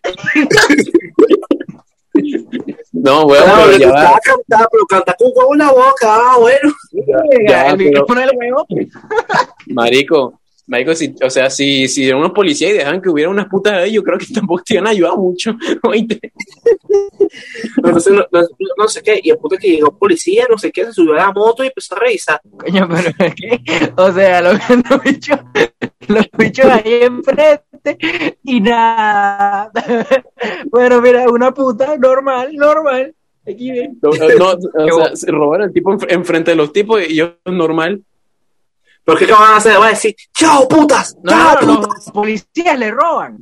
No, bueno, Claro, pero le ya gustaba va. cantar, pero cantar con huevo en la boca, bueno. Ya, El micrófono del huevo. Marico, si eran unos policías y dejaban que hubiera unas putas ahí, yo creo que tampoco te iban a ayudar mucho. ¿Oíste? Entonces, no sé qué, y el punto es que llegó un policía, no sé qué, se subió a la moto y empezó a revisar. Coño, pero es que, o sea, los bichos ahí enfrente y nada. Bueno, mira, una puta normal. Aquí ven. Se robaron el tipo enfrente de los tipos y yo normal. ¿Pero qué van a hacer? Van a decir, ¡chao, putas! ¡Chao, No, putas! los policías le roban.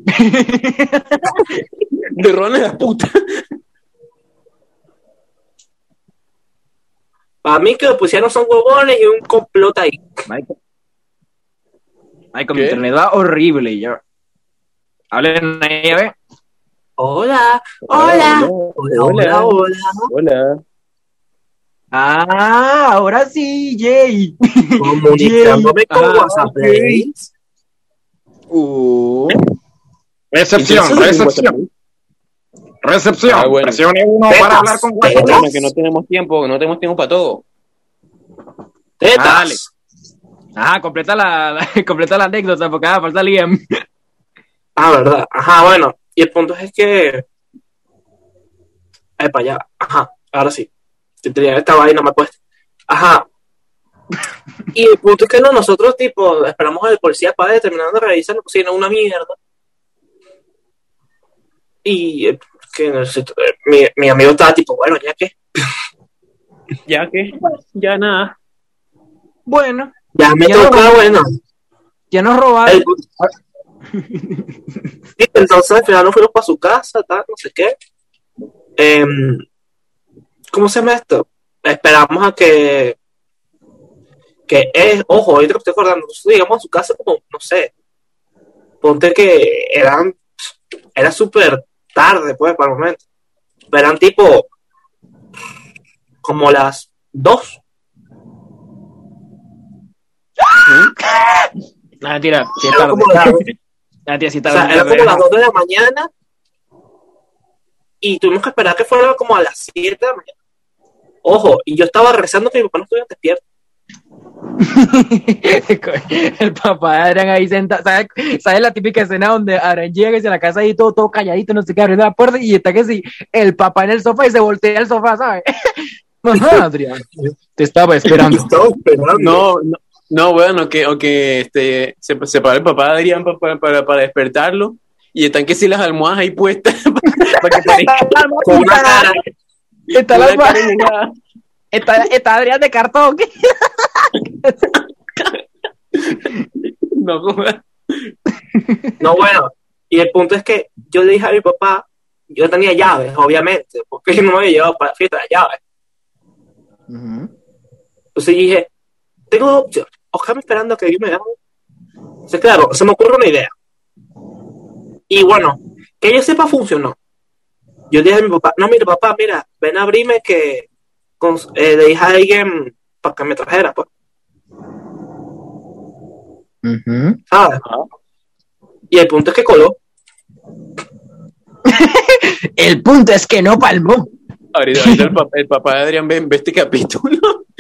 Le roban a las putas. Para mí que los policías no son huevones y un complot ahí. Michael, mi ¿Qué? internet va horrible ya. Hablen ahí, a ver. Hola. Ah, ahora sí, Jay. Comunicándome con Ah, WhatsApp. ok. Recepción. Ah, bueno. Presione 1 Tetas, para hablar con WhatsApp. Bueno, que no tenemos tiempo para todo. Tetas. Dale. Ajá, completa la anécdota porque falta Liam. Verdad. Ajá, bueno. Y el punto es que... para allá. Ajá, ahora sí. Yo tenía esta vaina me puesta. Ajá. Y el punto es que nosotros, tipo, esperamos al policía para terminar de revisar, pues si no, una mierda. Y mi amigo estaba tipo, bueno, ya que, Ya que, ya nada. Bueno, ya me Ya toca, no. bueno. ya nos robaron. Y entonces al final nos fuimos para su casa, tal, no sé qué. ¿Cómo se llama esto? Esperamos a que es, ojo, ahorita que estoy acordando, nosotros llegamos a su casa como, no sé, ponte que era súper tarde, pues, para el momento. Eran tipo como las 2. Nada, tira, si es Era tarde. como la- Nada, tira, si es O tarde. sea, era como las 2 de la mañana y tuvimos que esperar que fuera como a las 7 de la mañana. Ojo, y yo estaba rezando que mi papá no estuviera despierto. El papá de Adrián ahí sentado. ¿Sabes la típica escena donde Adrián llega y se la casa ahí todo calladito, no sé qué, abriendo la puerta y está que sí, el papá en el sofá y se voltea el sofá, ¿sabes? Ajá, Adrián, te estaba esperando. Estaba esperando. No, bueno, que se para el papá de Adrián para despertarlo y están que si las almohadas ahí puestas para que parezca Con una cara. Está, una la- cara llegada. está Adrián de cartón. No, jodas. No, bueno, y el punto es que yo le dije a mi papá, yo tenía llaves, obviamente, porque no me había llevado para la fiesta de llaves. Entonces dije, tengo dos opciones, o quedarme esperando a que yo me llame. Entonces, claro, se me ocurre una idea. Y bueno, que yo sepa, funcionó. Yo le dije a mi papá, no, mira, papá, mira, ven a abrirme que le dije a alguien para que me trajera, pues, ¿sabes? Y el punto es que coló. El punto es que no palmó. Ahorita el papá de Adrián ve este capítulo.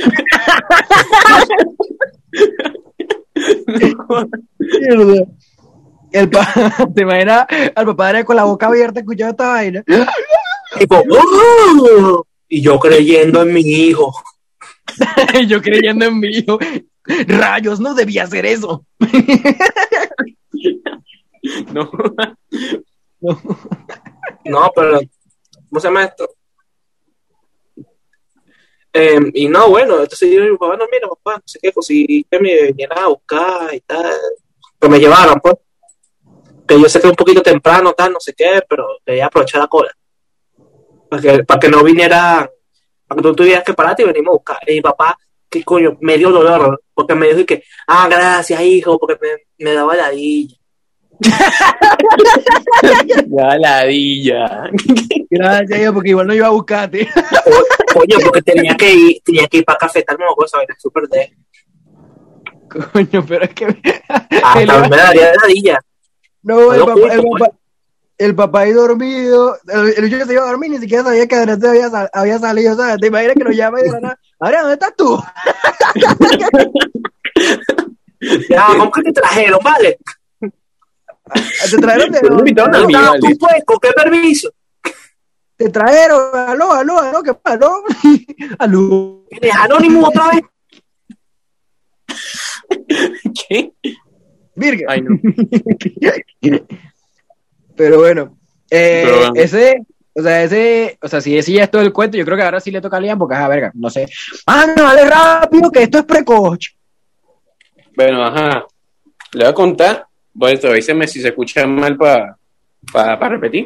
¿Te imaginas al papá de Adrián con la boca abierta escuchando esta vaina? Tipo, ¡oh! Y yo creyendo en mi hijo. Yo creyendo en mí, hijo. Rayos, no debía hacer eso. No. No, pero ¿cómo se llama esto? Y no, bueno, entonces yo digo, papá, no, mira, papá, no sé qué, conseguí que me vinieran a buscar y tal, que me llevaran, pues, que yo sé que es un poquito temprano, tal, no sé qué, pero quería aprovechar la cola, para que no viniera, para que tú tuvieras que pararte y venimos a buscar. Y mi papá, qué coño, me dio dolor, porque me dijo que, gracias, hijo, porque me daba ladilla. Ya ladilla. Gracias, hijo, porque igual no iba a buscarte. Coño, porque tenía que ir para cafetar, no, cosa, era súper de. Coño, pero es que Hasta me daría ladilla. no, el papá ahí dormido, el bicho se iba a dormir, ni siquiera sabía que Andrés había salido, ¿sabes? Te imaginas que lo llama y de la nada, Adrián, ¿dónde estás tú? Ya, ¿cómo que te trajeron, vale? Te trajeron de ¿Tú puedes? ¿Con qué permiso? Te trajeron, aló, ¿qué pasa? Aló. ¿Eres anónimo otra vez? ¿Qué? Virgen. Ay, no. Pero bueno, Pero, si ese ya es todo el cuento, yo creo que ahora sí le toca a Liam, porque verga, no sé. No, dale rápido, que esto es precoz. Bueno, ajá. Le voy a contar. Bueno, avíseme si se escucha mal para repetir.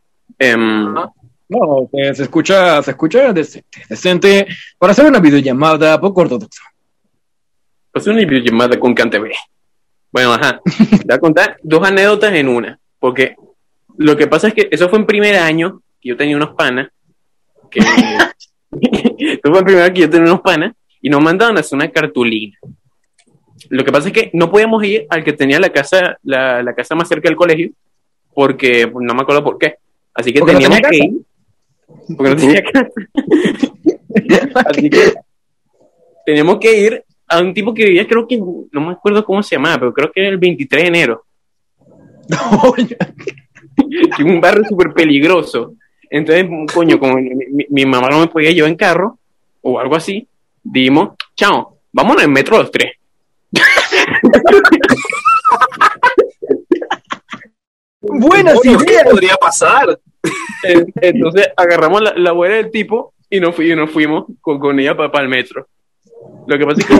No, se escucha decente para hacer una videollamada poco ortodoxa. Pues una videollamada con CanTV. Bueno, ajá. Le voy a contar 2 anécdotas en una. Porque lo que pasa es que eso fue en primer año, que yo tenía unos panas. Eso fue en primer año que yo tenía unos panas. Y nos mandaban a hacer una cartulina. Lo que pasa es que no podíamos ir al que tenía la casa más cerca del colegio, porque no me acuerdo por qué. Así que teníamos que ir. Porque no tenía casa. Así que teníamos que ir a un tipo que vivía, creo que, no me acuerdo cómo se llamaba, pero creo que era el 23 de enero. Que un barrio súper peligroso. Entonces, coño, como mi mamá no me podía llevar en carro, o algo así, dijimos, chao, vámonos en metro los 3. Buenas ideas. ¿Qué podría pasar? Entonces agarramos la abuela del tipo y nos fuimos con ella para el metro. Lo que pasa es que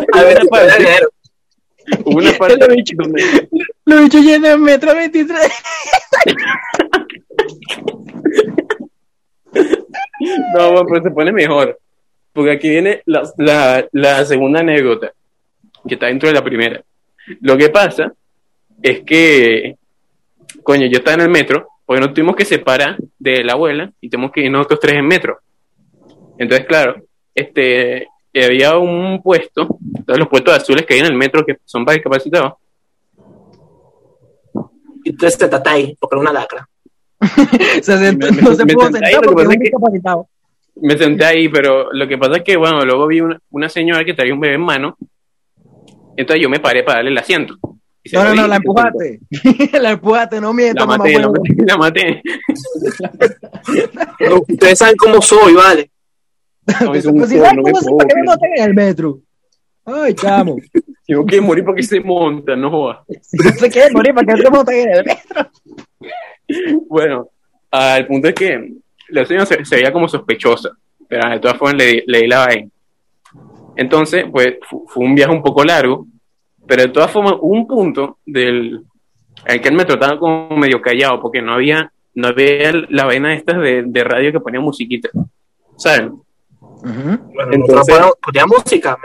hubo una parte donde los bichos llenos en metro 23. no, bueno, pero se pone mejor, porque aquí viene la segunda anécdota que está dentro de la primera. Lo que pasa es que, coño, yo estaba en el metro, porque nos tuvimos que separar de la abuela y tenemos que ir nosotros 3 en metro. Entonces, claro, había un puesto, todos los puestos azules que hay en el metro que son para discapacitados. Y entonces te está ahí, porque era una lacra. No se pudo sentar porque es un discapacitado. Me senté ahí, pero lo que pasa es que, bueno, luego vi una señora que traía un bebé en mano. Entonces yo me paré para darle el asiento. No, la empujaste. La empujaste, no mientas, mamá. La maté. Ustedes saben cómo soy, ¿vale? No, si sabes cómo soy, ¿para qué me montan en el metro? Ay, chamo. Tengo que morir porque se monta, no jodas. No se quiere morir, ¿para qué se montan en el metro? Bueno, el punto es que la señora se veía como sospechosa, pero de todas formas le di la vaina. Entonces, pues, fue un viaje un poco largo, pero de todas formas hubo un punto en que él me trataba como medio callado, porque no había la vaina estas de radio que ponía musiquita, ¿saben? Bueno, entonces ponía música,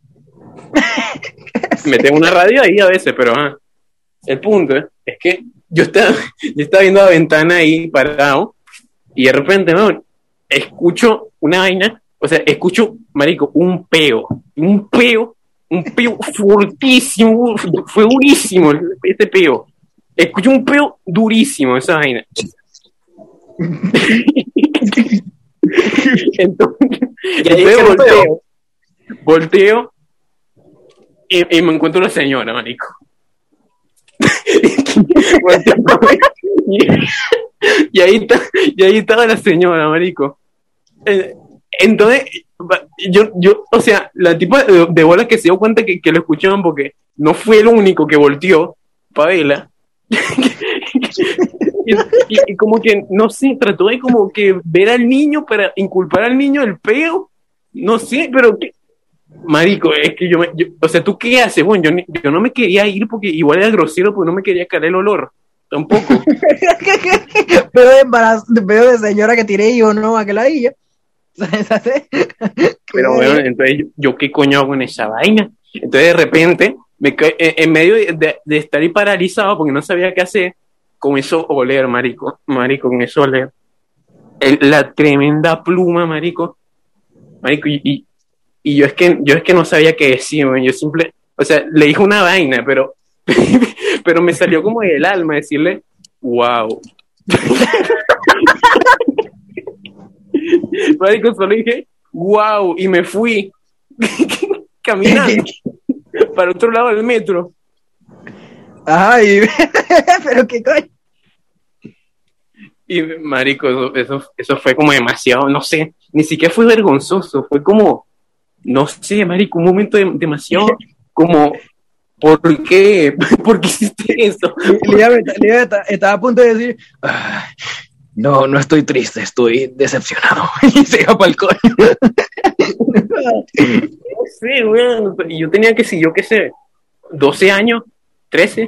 meter una radio ahí a veces, pero el punto es que yo estaba viendo la ventana ahí parado, y de repente, ¿no? Escucho una vaina. O sea, escucho, marico, un peo fortísimo, fue durísimo ese peo. Escucho un peo durísimo, esa vaina. Entonces volteo y me encuentro una señora, marico. y ahí estaba la señora, marico. Entonces, o sea, la tipa de bolas que se dio cuenta que lo escuchaban porque no fue el único que volteó para verla. y como que, no sé, trató de como que ver al niño para inculpar al niño del peo. No sé, pero que... Marico, es que o sea, ¿tú qué haces? Bueno, yo no me quería ir porque igual era grosero, porque no me quería caer el olor. Tampoco. Pero de embarazo, pero de señora que tiene hijos, ¿no? Aquel ladilla. Pero bueno, entonces yo qué coño hago en esa vaina. Entonces de repente, en medio de estar ahí paralizado porque no sabía qué hacer, comenzó a oler, marico, comenzó a oler. La tremenda pluma, marico, y yo es que no sabía qué decir, man. Yo simple, o sea, le dije una vaina, pero me salió como del alma decirle, wow. Marico, solo dije, wow, y me fui caminando para otro lado del metro. Ay, pero qué coño. Y marico, eso fue como demasiado, no sé, ni siquiera fue vergonzoso, fue como, no sé, marico, un momento demasiado como, ¿por qué? ¿Por qué hiciste eso? Lía estaba a punto de decir, no estoy triste, estoy decepcionado. Y se iba para el coño. No sé, weón, yo tenía que, yo qué sé, 12 años, 13,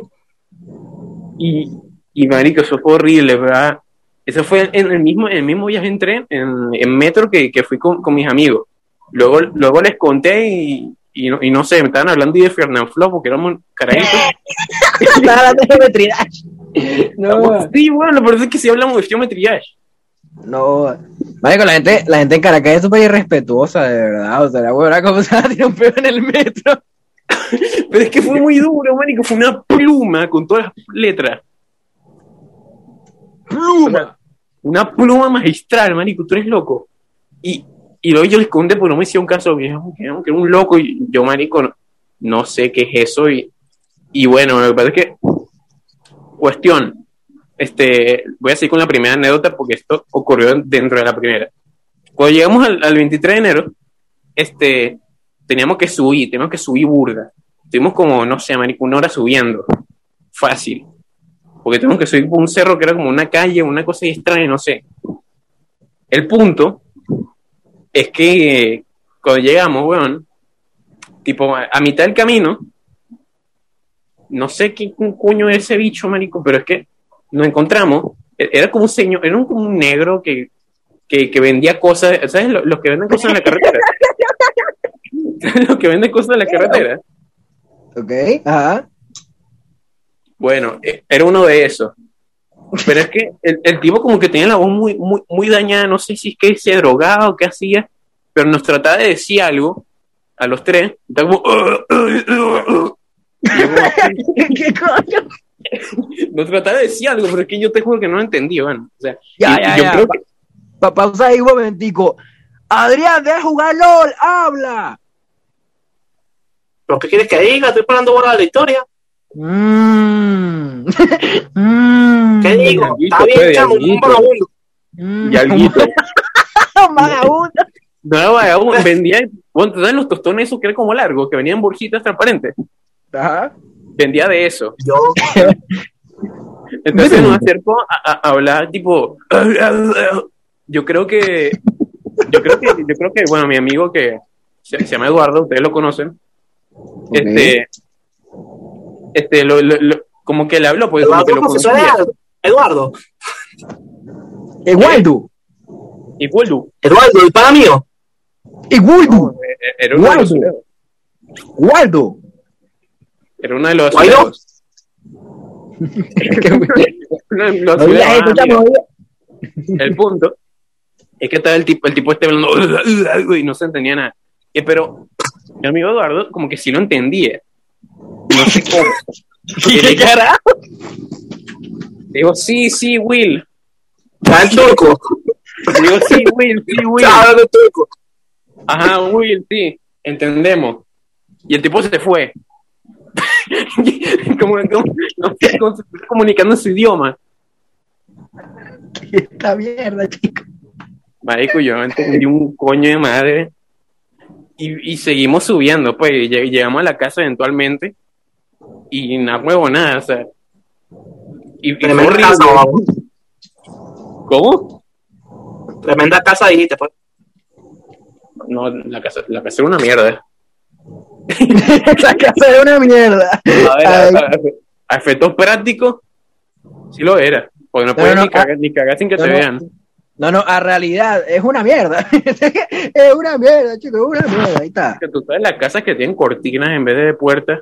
y marico, eso fue horrible, ¿verdad? Eso fue en el mismo viaje en tren, en metro que fui con mis amigos. Luego les conté y no sé, me estaban hablando de Fernanfloo porque éramos carajitos. Estaba hablando de geometría. No. Sí, bueno, lo peor es que sí hablamos de geometría. No, marico, la gente en Caracas es súper irrespetuosa, de verdad. O sea, la huevona como se tiene un pedo en el metro. Pero es que fue muy duro, marico, fue una pluma con todas las letras. ¡Pluma! Una pluma magistral, marico, tú eres loco. Y luego yo les conté porque no me hicieron caso, que era un loco, y yo, marico, no sé qué es eso, y bueno, lo que pasa es que, cuestión, voy a seguir con la primera anécdota porque esto ocurrió dentro de la primera. Cuando llegamos al 23 de enero, teníamos que subir burda. Estuvimos como, no sé, marico, 1 hora subiendo, fácil. Porque tenemos que subir por un cerro que era como una calle, una cosa extraña, no sé. El punto es que cuando llegamos, weón, tipo a mitad del camino, no sé qué coño es ese bicho, marico, pero es que nos encontramos, era como un señor, era como un negro que vendía cosas, ¿sabes? Los que venden cosas en la carretera. Los que venden cosas en la carretera. Ok, ajá. Bueno, era uno de esos. Pero es que el tipo como que tenía la voz muy, muy, muy dañada, no sé si es que se drogaba o qué hacía, pero nos trataba de decir algo a los tres, y estaba como... ¿Qué coño? Nos trataba de decir algo, pero es que yo te juro que no lo entendí, bueno. O sea, Ya. creo que... Pausa ahí un momentico. Adrián, deja de jugar LOL, habla. ¿Pero qué quieres que diga? Estoy parando bola de la historia. ¿Qué digo? Está bien, chamo, un vagabundo. Y alguito. Un vagabundo. No, vagabundo, vendía... Bueno, ¿tú sabes los tostones esos que eran como largos, que venían en bolsitas transparentes? Ajá. Vendía de eso. Yo... Entonces nos acercó a hablar, tipo... Yo creo que, bueno, mi amigo que se llama Eduardo, ustedes lo conocen, Okay. Como que le habló, pues Eduardo, como que lo conocía. Eduardo, Eduardo, Eduardo, el pana mío. Eduardo, Era uno de los Guardo. Waldo. Era uno de los ¿Guaidó? azulejos. Uno de los azulejos. El punto es que estaba el tipo hablando y no se entendía nada. Pero mi amigo Eduardo como que sí lo entendía. No sé cómo. ¿Qué carajo? Digo, sí, Will. ¿Estás turco? Digo, sí, Will. ¿Estás hablando turco? Ajá, Will, sí, entendemos. Y el tipo se fue. como no sé cómo se está comunicando en su idioma. Esta mierda, chico. Marico, yo entendí un coño de madre. Y seguimos subiendo, pues, llegamos a la casa eventualmente. Y nada, huevo, nada, o sea. Y fue Tremenda horrible. casa, vamos. ¿Cómo? Tremenda casa dijiste, pues. No, la casa era una mierda. Esa casa es una mierda. A ver, Ay. a efectos prácticos, sí lo era. Porque no puedes ni cagar sin que te vean. No, a realidad, es una mierda. Es una mierda, chicos, es una mierda. Ahí está. Que tú sabes las casas que tienen cortinas en vez de puertas.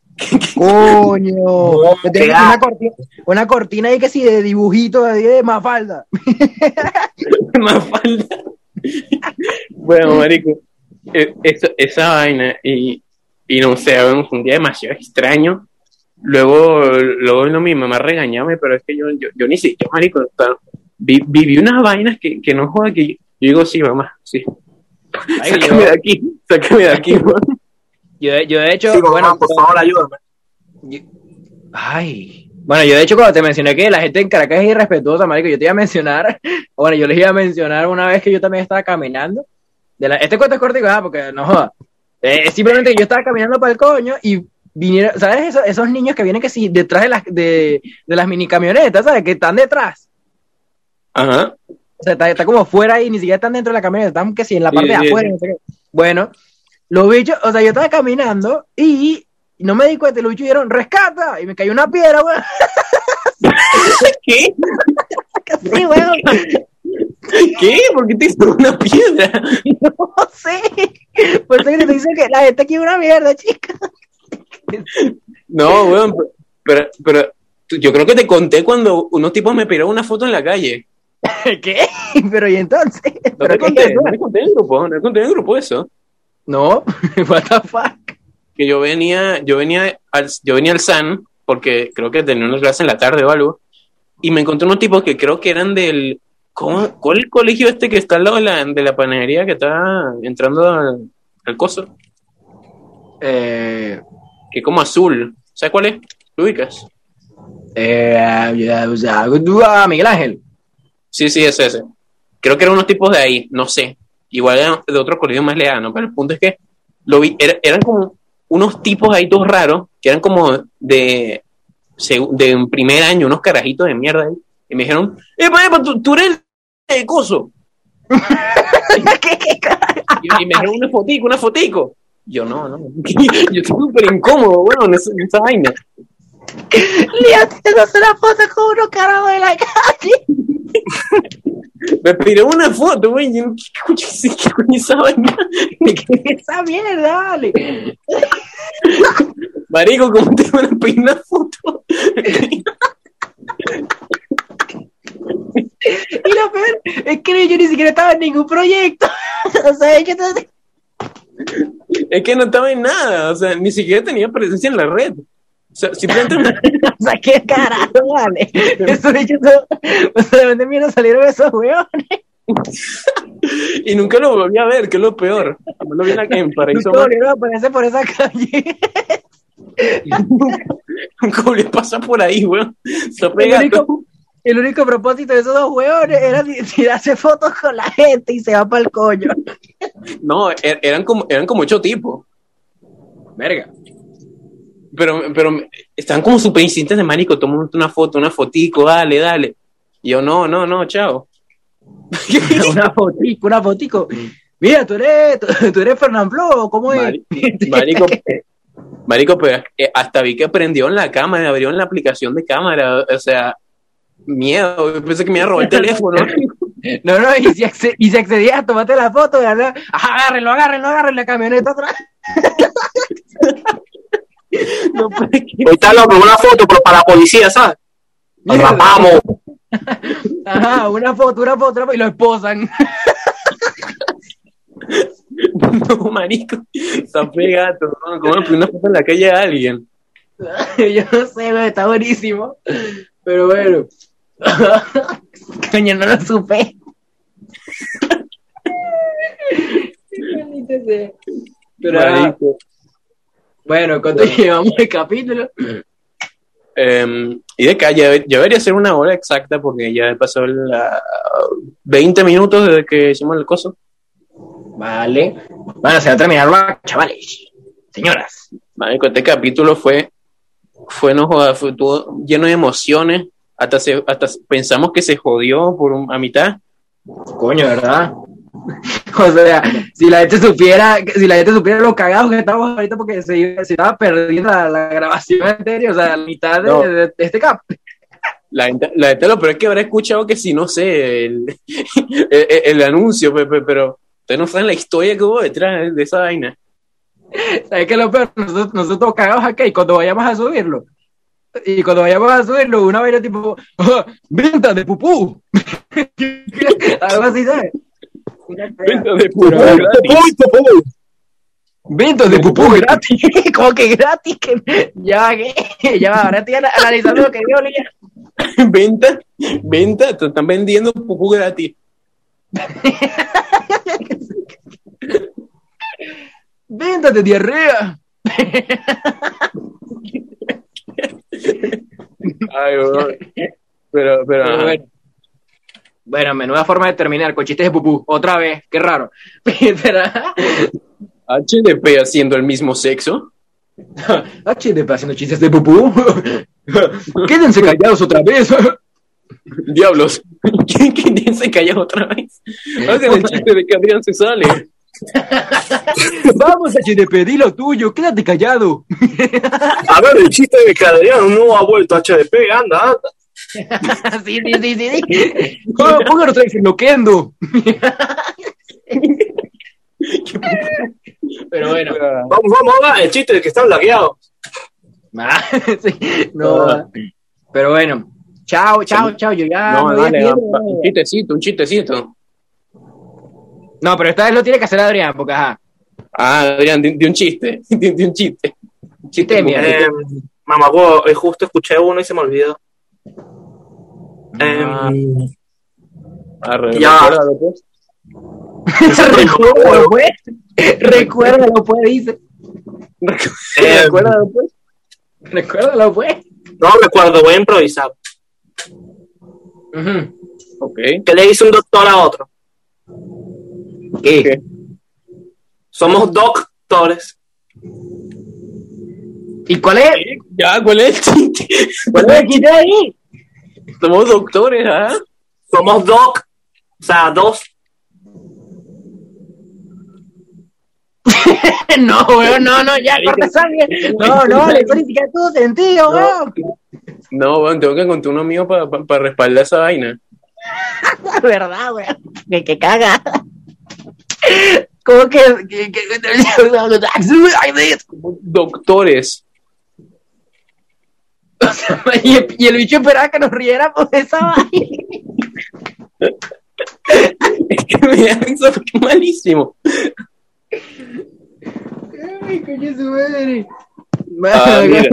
Coño. qué Tengo una cortina ahí que sí de dibujito de Mafalda. Más falta. Bueno, marico, esa vaina y no sé, fue un día demasiado extraño. Luego no, mi mamá regañaba, pero es que yo ni siquiera, marico, viví unas vainas que no joda, que yo digo, sí, mamá, sí. Ay, Sácame de aquí, man. Yo de hecho, Sí, mamá, bueno, por favor, ayúdame. Bueno, yo de hecho cuando te mencioné que la gente en Caracas es irrespetuosa, marico, yo te iba a mencionar, bueno, yo les iba a mencionar una vez que yo también estaba caminando, este cuento es cortico, porque no joda, simplemente que yo estaba caminando para el coño y vinieron, ¿sabes? Esos niños que vienen que sí, detrás de las mini camionetas, ¿sabes? Que están detrás, Ajá. o sea, está como fuera y ni siquiera están dentro de la camioneta, están que sí, en la parte de Sí. afuera, no sé qué. Bueno, los bichos, o sea, yo estaba caminando y no me di cuenta, y los bichos dijeron, ¡rescata! Y me cayó una piedra, weón. ¿Qué? Sí, weón. ¿Qué? ¿Por qué te hizo una piedra? No sé. Por eso que te dicen que la gente aquí es una mierda, chica. No, weón, pero yo creo que te conté cuando unos tipos me pidieron una foto en la calle. ¿Qué? Pero ¿y entonces? No ¿Pero te qué conté, es eso? no te conté en el grupo eso. No, what the fuck. Que yo venía al SAN, porque creo que tenía una clase en la tarde o algo, y me encontré unos tipos que creo que eran ¿cuál es el colegio este que está al lado de la panadería que está entrando al coso? Que es como azul. ¿Sabes cuál es? ¿Lo ubicas? Miguel Ángel. Sí, es ese. Creo que eran unos tipos de ahí, no sé. Igual eran de otro colegio más lejano, pero el punto es que lo vi, eran como unos tipos ahí todos raros, que eran como de un primer año, unos carajitos de mierda ahí, y me dijeron, epa, tú eres el coso. Y me dijeron una fotico. Yo no. Yo estoy súper incómodo, bueno, en esa vaina. Lía, tienes una foto con unos carajos de la calle. Me pidió una foto, güey. ¿Qué coño esa vaina? Esa mierda, vale. Marico, ¿cómo te van a pedir una foto? Y lo peor es que yo ni siquiera estaba en ningún proyecto. O sea, yo entonces... Es que no estaba en nada, o sea, ni siquiera tenía presencia en la red. O sea, simplemente O sea, qué carajo, vale. Esos bichos o sea, ¿de dónde mierda salieron esos weones? y nunca lo volví a ver, que es lo peor. No lo vi en Paraíso Nunca volvieron a aparecer por esa calle. Nunca volví a pasar por ahí, weón. El único propósito de esos dos weones era tirarse fotos con la gente y se va para el coño. No, eran como 8 tipos. Verga. Pero estaban como súper insistentes de marico, toma una fotico, dale. Y yo, no, chao. una fotico. Mira, tú eres Fernanfloo, ¿cómo es? Marico, pues hasta vi que prendieron la cámara, abrieron la aplicación de cámara, o sea, miedo, yo pensé que me iba a robar el teléfono. No, y si accedías a tomarte la foto, ¿verdad? Ajá, agárrenlo, la camioneta atrás. No, pues, Ahorita loco, una foto, pero para la policía, ¿sabes? Nos rapamos. Ajá, una foto, y lo esposan. No, marico, está pegado, ¿no? ¿Cómo le pone una foto en la calle a alguien? Yo no sé, güey, está buenísimo. Pero bueno. Coño, no lo supe. Pero, Marico. bueno, ¿cuánto llevamos el capítulo? Y de acá ya debería ser una hora exacta porque ya pasó 20 minutos desde que hicimos el coso. Vale. Bueno, se va a terminar la, chavales. Señoras. Vale, este capítulo fue no joda, fue todo lleno de emociones. Hasta pensamos que se jodió a mitad. Coño, ¿verdad? O sea, si la gente supiera lo cagados que estamos ahorita porque se estaba perdiendo la grabación anterior, o sea, la mitad de este cap. La gente lo peor es que habrá escuchado que si no sé el anuncio, pero ustedes no saben la historia que hubo detrás de esa vaina. ¿Sabes qué es lo peor? Nosotros cagados acá y cuando vayamos a subirlo, una vaina tipo venta de pupú. Algo así, ¿sabes? Venta de pupú gratis. Venta de pupú gratis. ¿Cómo que gratis? Ya va, ahora estoy analizando lo que dio Lía. Venta, te están vendiendo pupú gratis. Venta de diarrea. Ay, pero bueno, menuda forma de terminar con chistes de pupú. Otra vez, qué raro. HDP haciendo el mismo sexo. HDP haciendo chistes de pupú. Quédense callados otra vez. Diablos. Quédense callados otra vez. Hagan el chiste de que Adrián se sale. Vamos, HDP, di lo tuyo, quédate callado. A ver, el chiste de que Adrián no ha vuelto a HDP, anda. Sí. Póngalo otra vez enloquendo. Pero bueno. Vamos, el chiste de que están lagueados. Sí, no. Pero bueno. Chao, yo ya. No, dale, un chistecito. No, pero esta vez lo tiene que hacer Adrián, porque ajá. Adrián, de un chiste. De un chiste. Chiste de mierda. Mamá, justo escuché uno y se me olvidó. Recuérdalo, pues. Recuérdalo, pues, dice. Recuérdalo, pues. Recuérdalo, pues. No recuerdo, voy a improvisar. Ok. ¿Qué le dice un doctor a otro? ¿Qué? Somos doctores. ¿Y cuál es? ¿Cuál es el chiste? ¿Cuál es el chiste ahí? Somos doctores, ¿ah? Somos doc, o sea, dos. No, weón, no, ya, corta sangre. No, la historia ni siquiera tuvo sentido, weón. No, weón, tengo que contar uno mío para respaldar esa vaina. ¿Verdad, weón? Que caga. ¿Cómo que doctores? O sea, y el bicho esperaba que nos riéramos de esa vaina. Es que me da eso malísimo. Ay, coño su madre. Mira.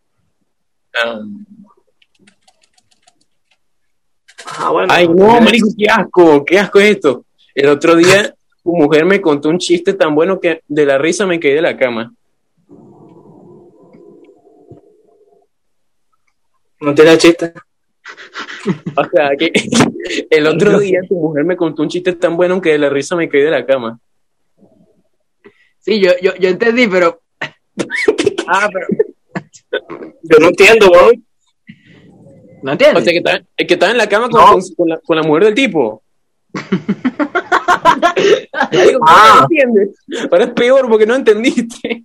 Bueno, ay, no, marico, qué asco es esto. El otro día tu mujer me contó un chiste tan bueno que de la risa me caí de la cama. No tiene chiste. O sea, que el otro día tu mujer me contó un chiste tan bueno que de la risa me caí de la cama. Sí, yo entendí, pero... pero... Yo no entiendo, weón. ¿No entiendes? O sea, que estaba en la cama con la mujer del tipo. Digo, no entiendes. Ahora es peor porque no entendiste.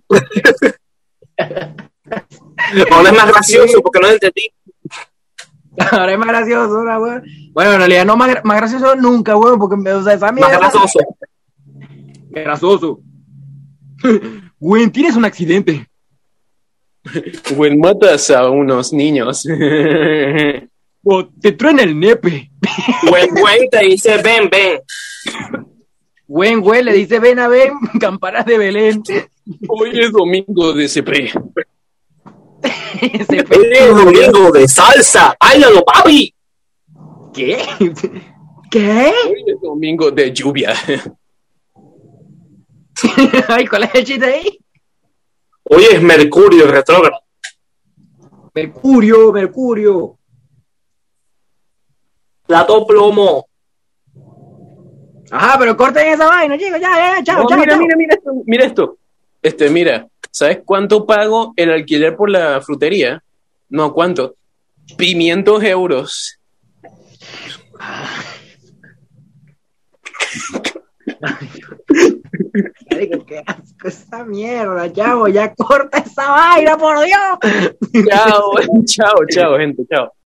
Ahora es más gracioso porque no entendí. Ahora es más gracioso, weón. Bueno, en realidad no más gracioso nunca, weón, porque o sea, esa mierda... Más grasoso. Grasoso. Güey, tienes un accidente. Güey, matas a unos niños. O te truena el nepe. Güey, te dice ven. Güey, le dice ven, campanas de Belén. Hoy es domingo de CP. Hoy es domingo de salsa. ¡Háblalo, papi! ¿Qué? Hoy es domingo de lluvia. Ay, ¿cuál es el chiste ahí? Hoy es Mercurio retrógrado. Mercurio. Plato plomo. Ajá, pero corten esa vaina, chicos, ya, chao, No, chao, mira, chao. mira esto. Mira, ¿sabes cuánto pago el alquiler por la frutería? No, ¿cuánto? 500 euros. Marico, qué asco esa mierda, chavo, ya corta esa vaina, por Dios. Chao, chao, gente, chao.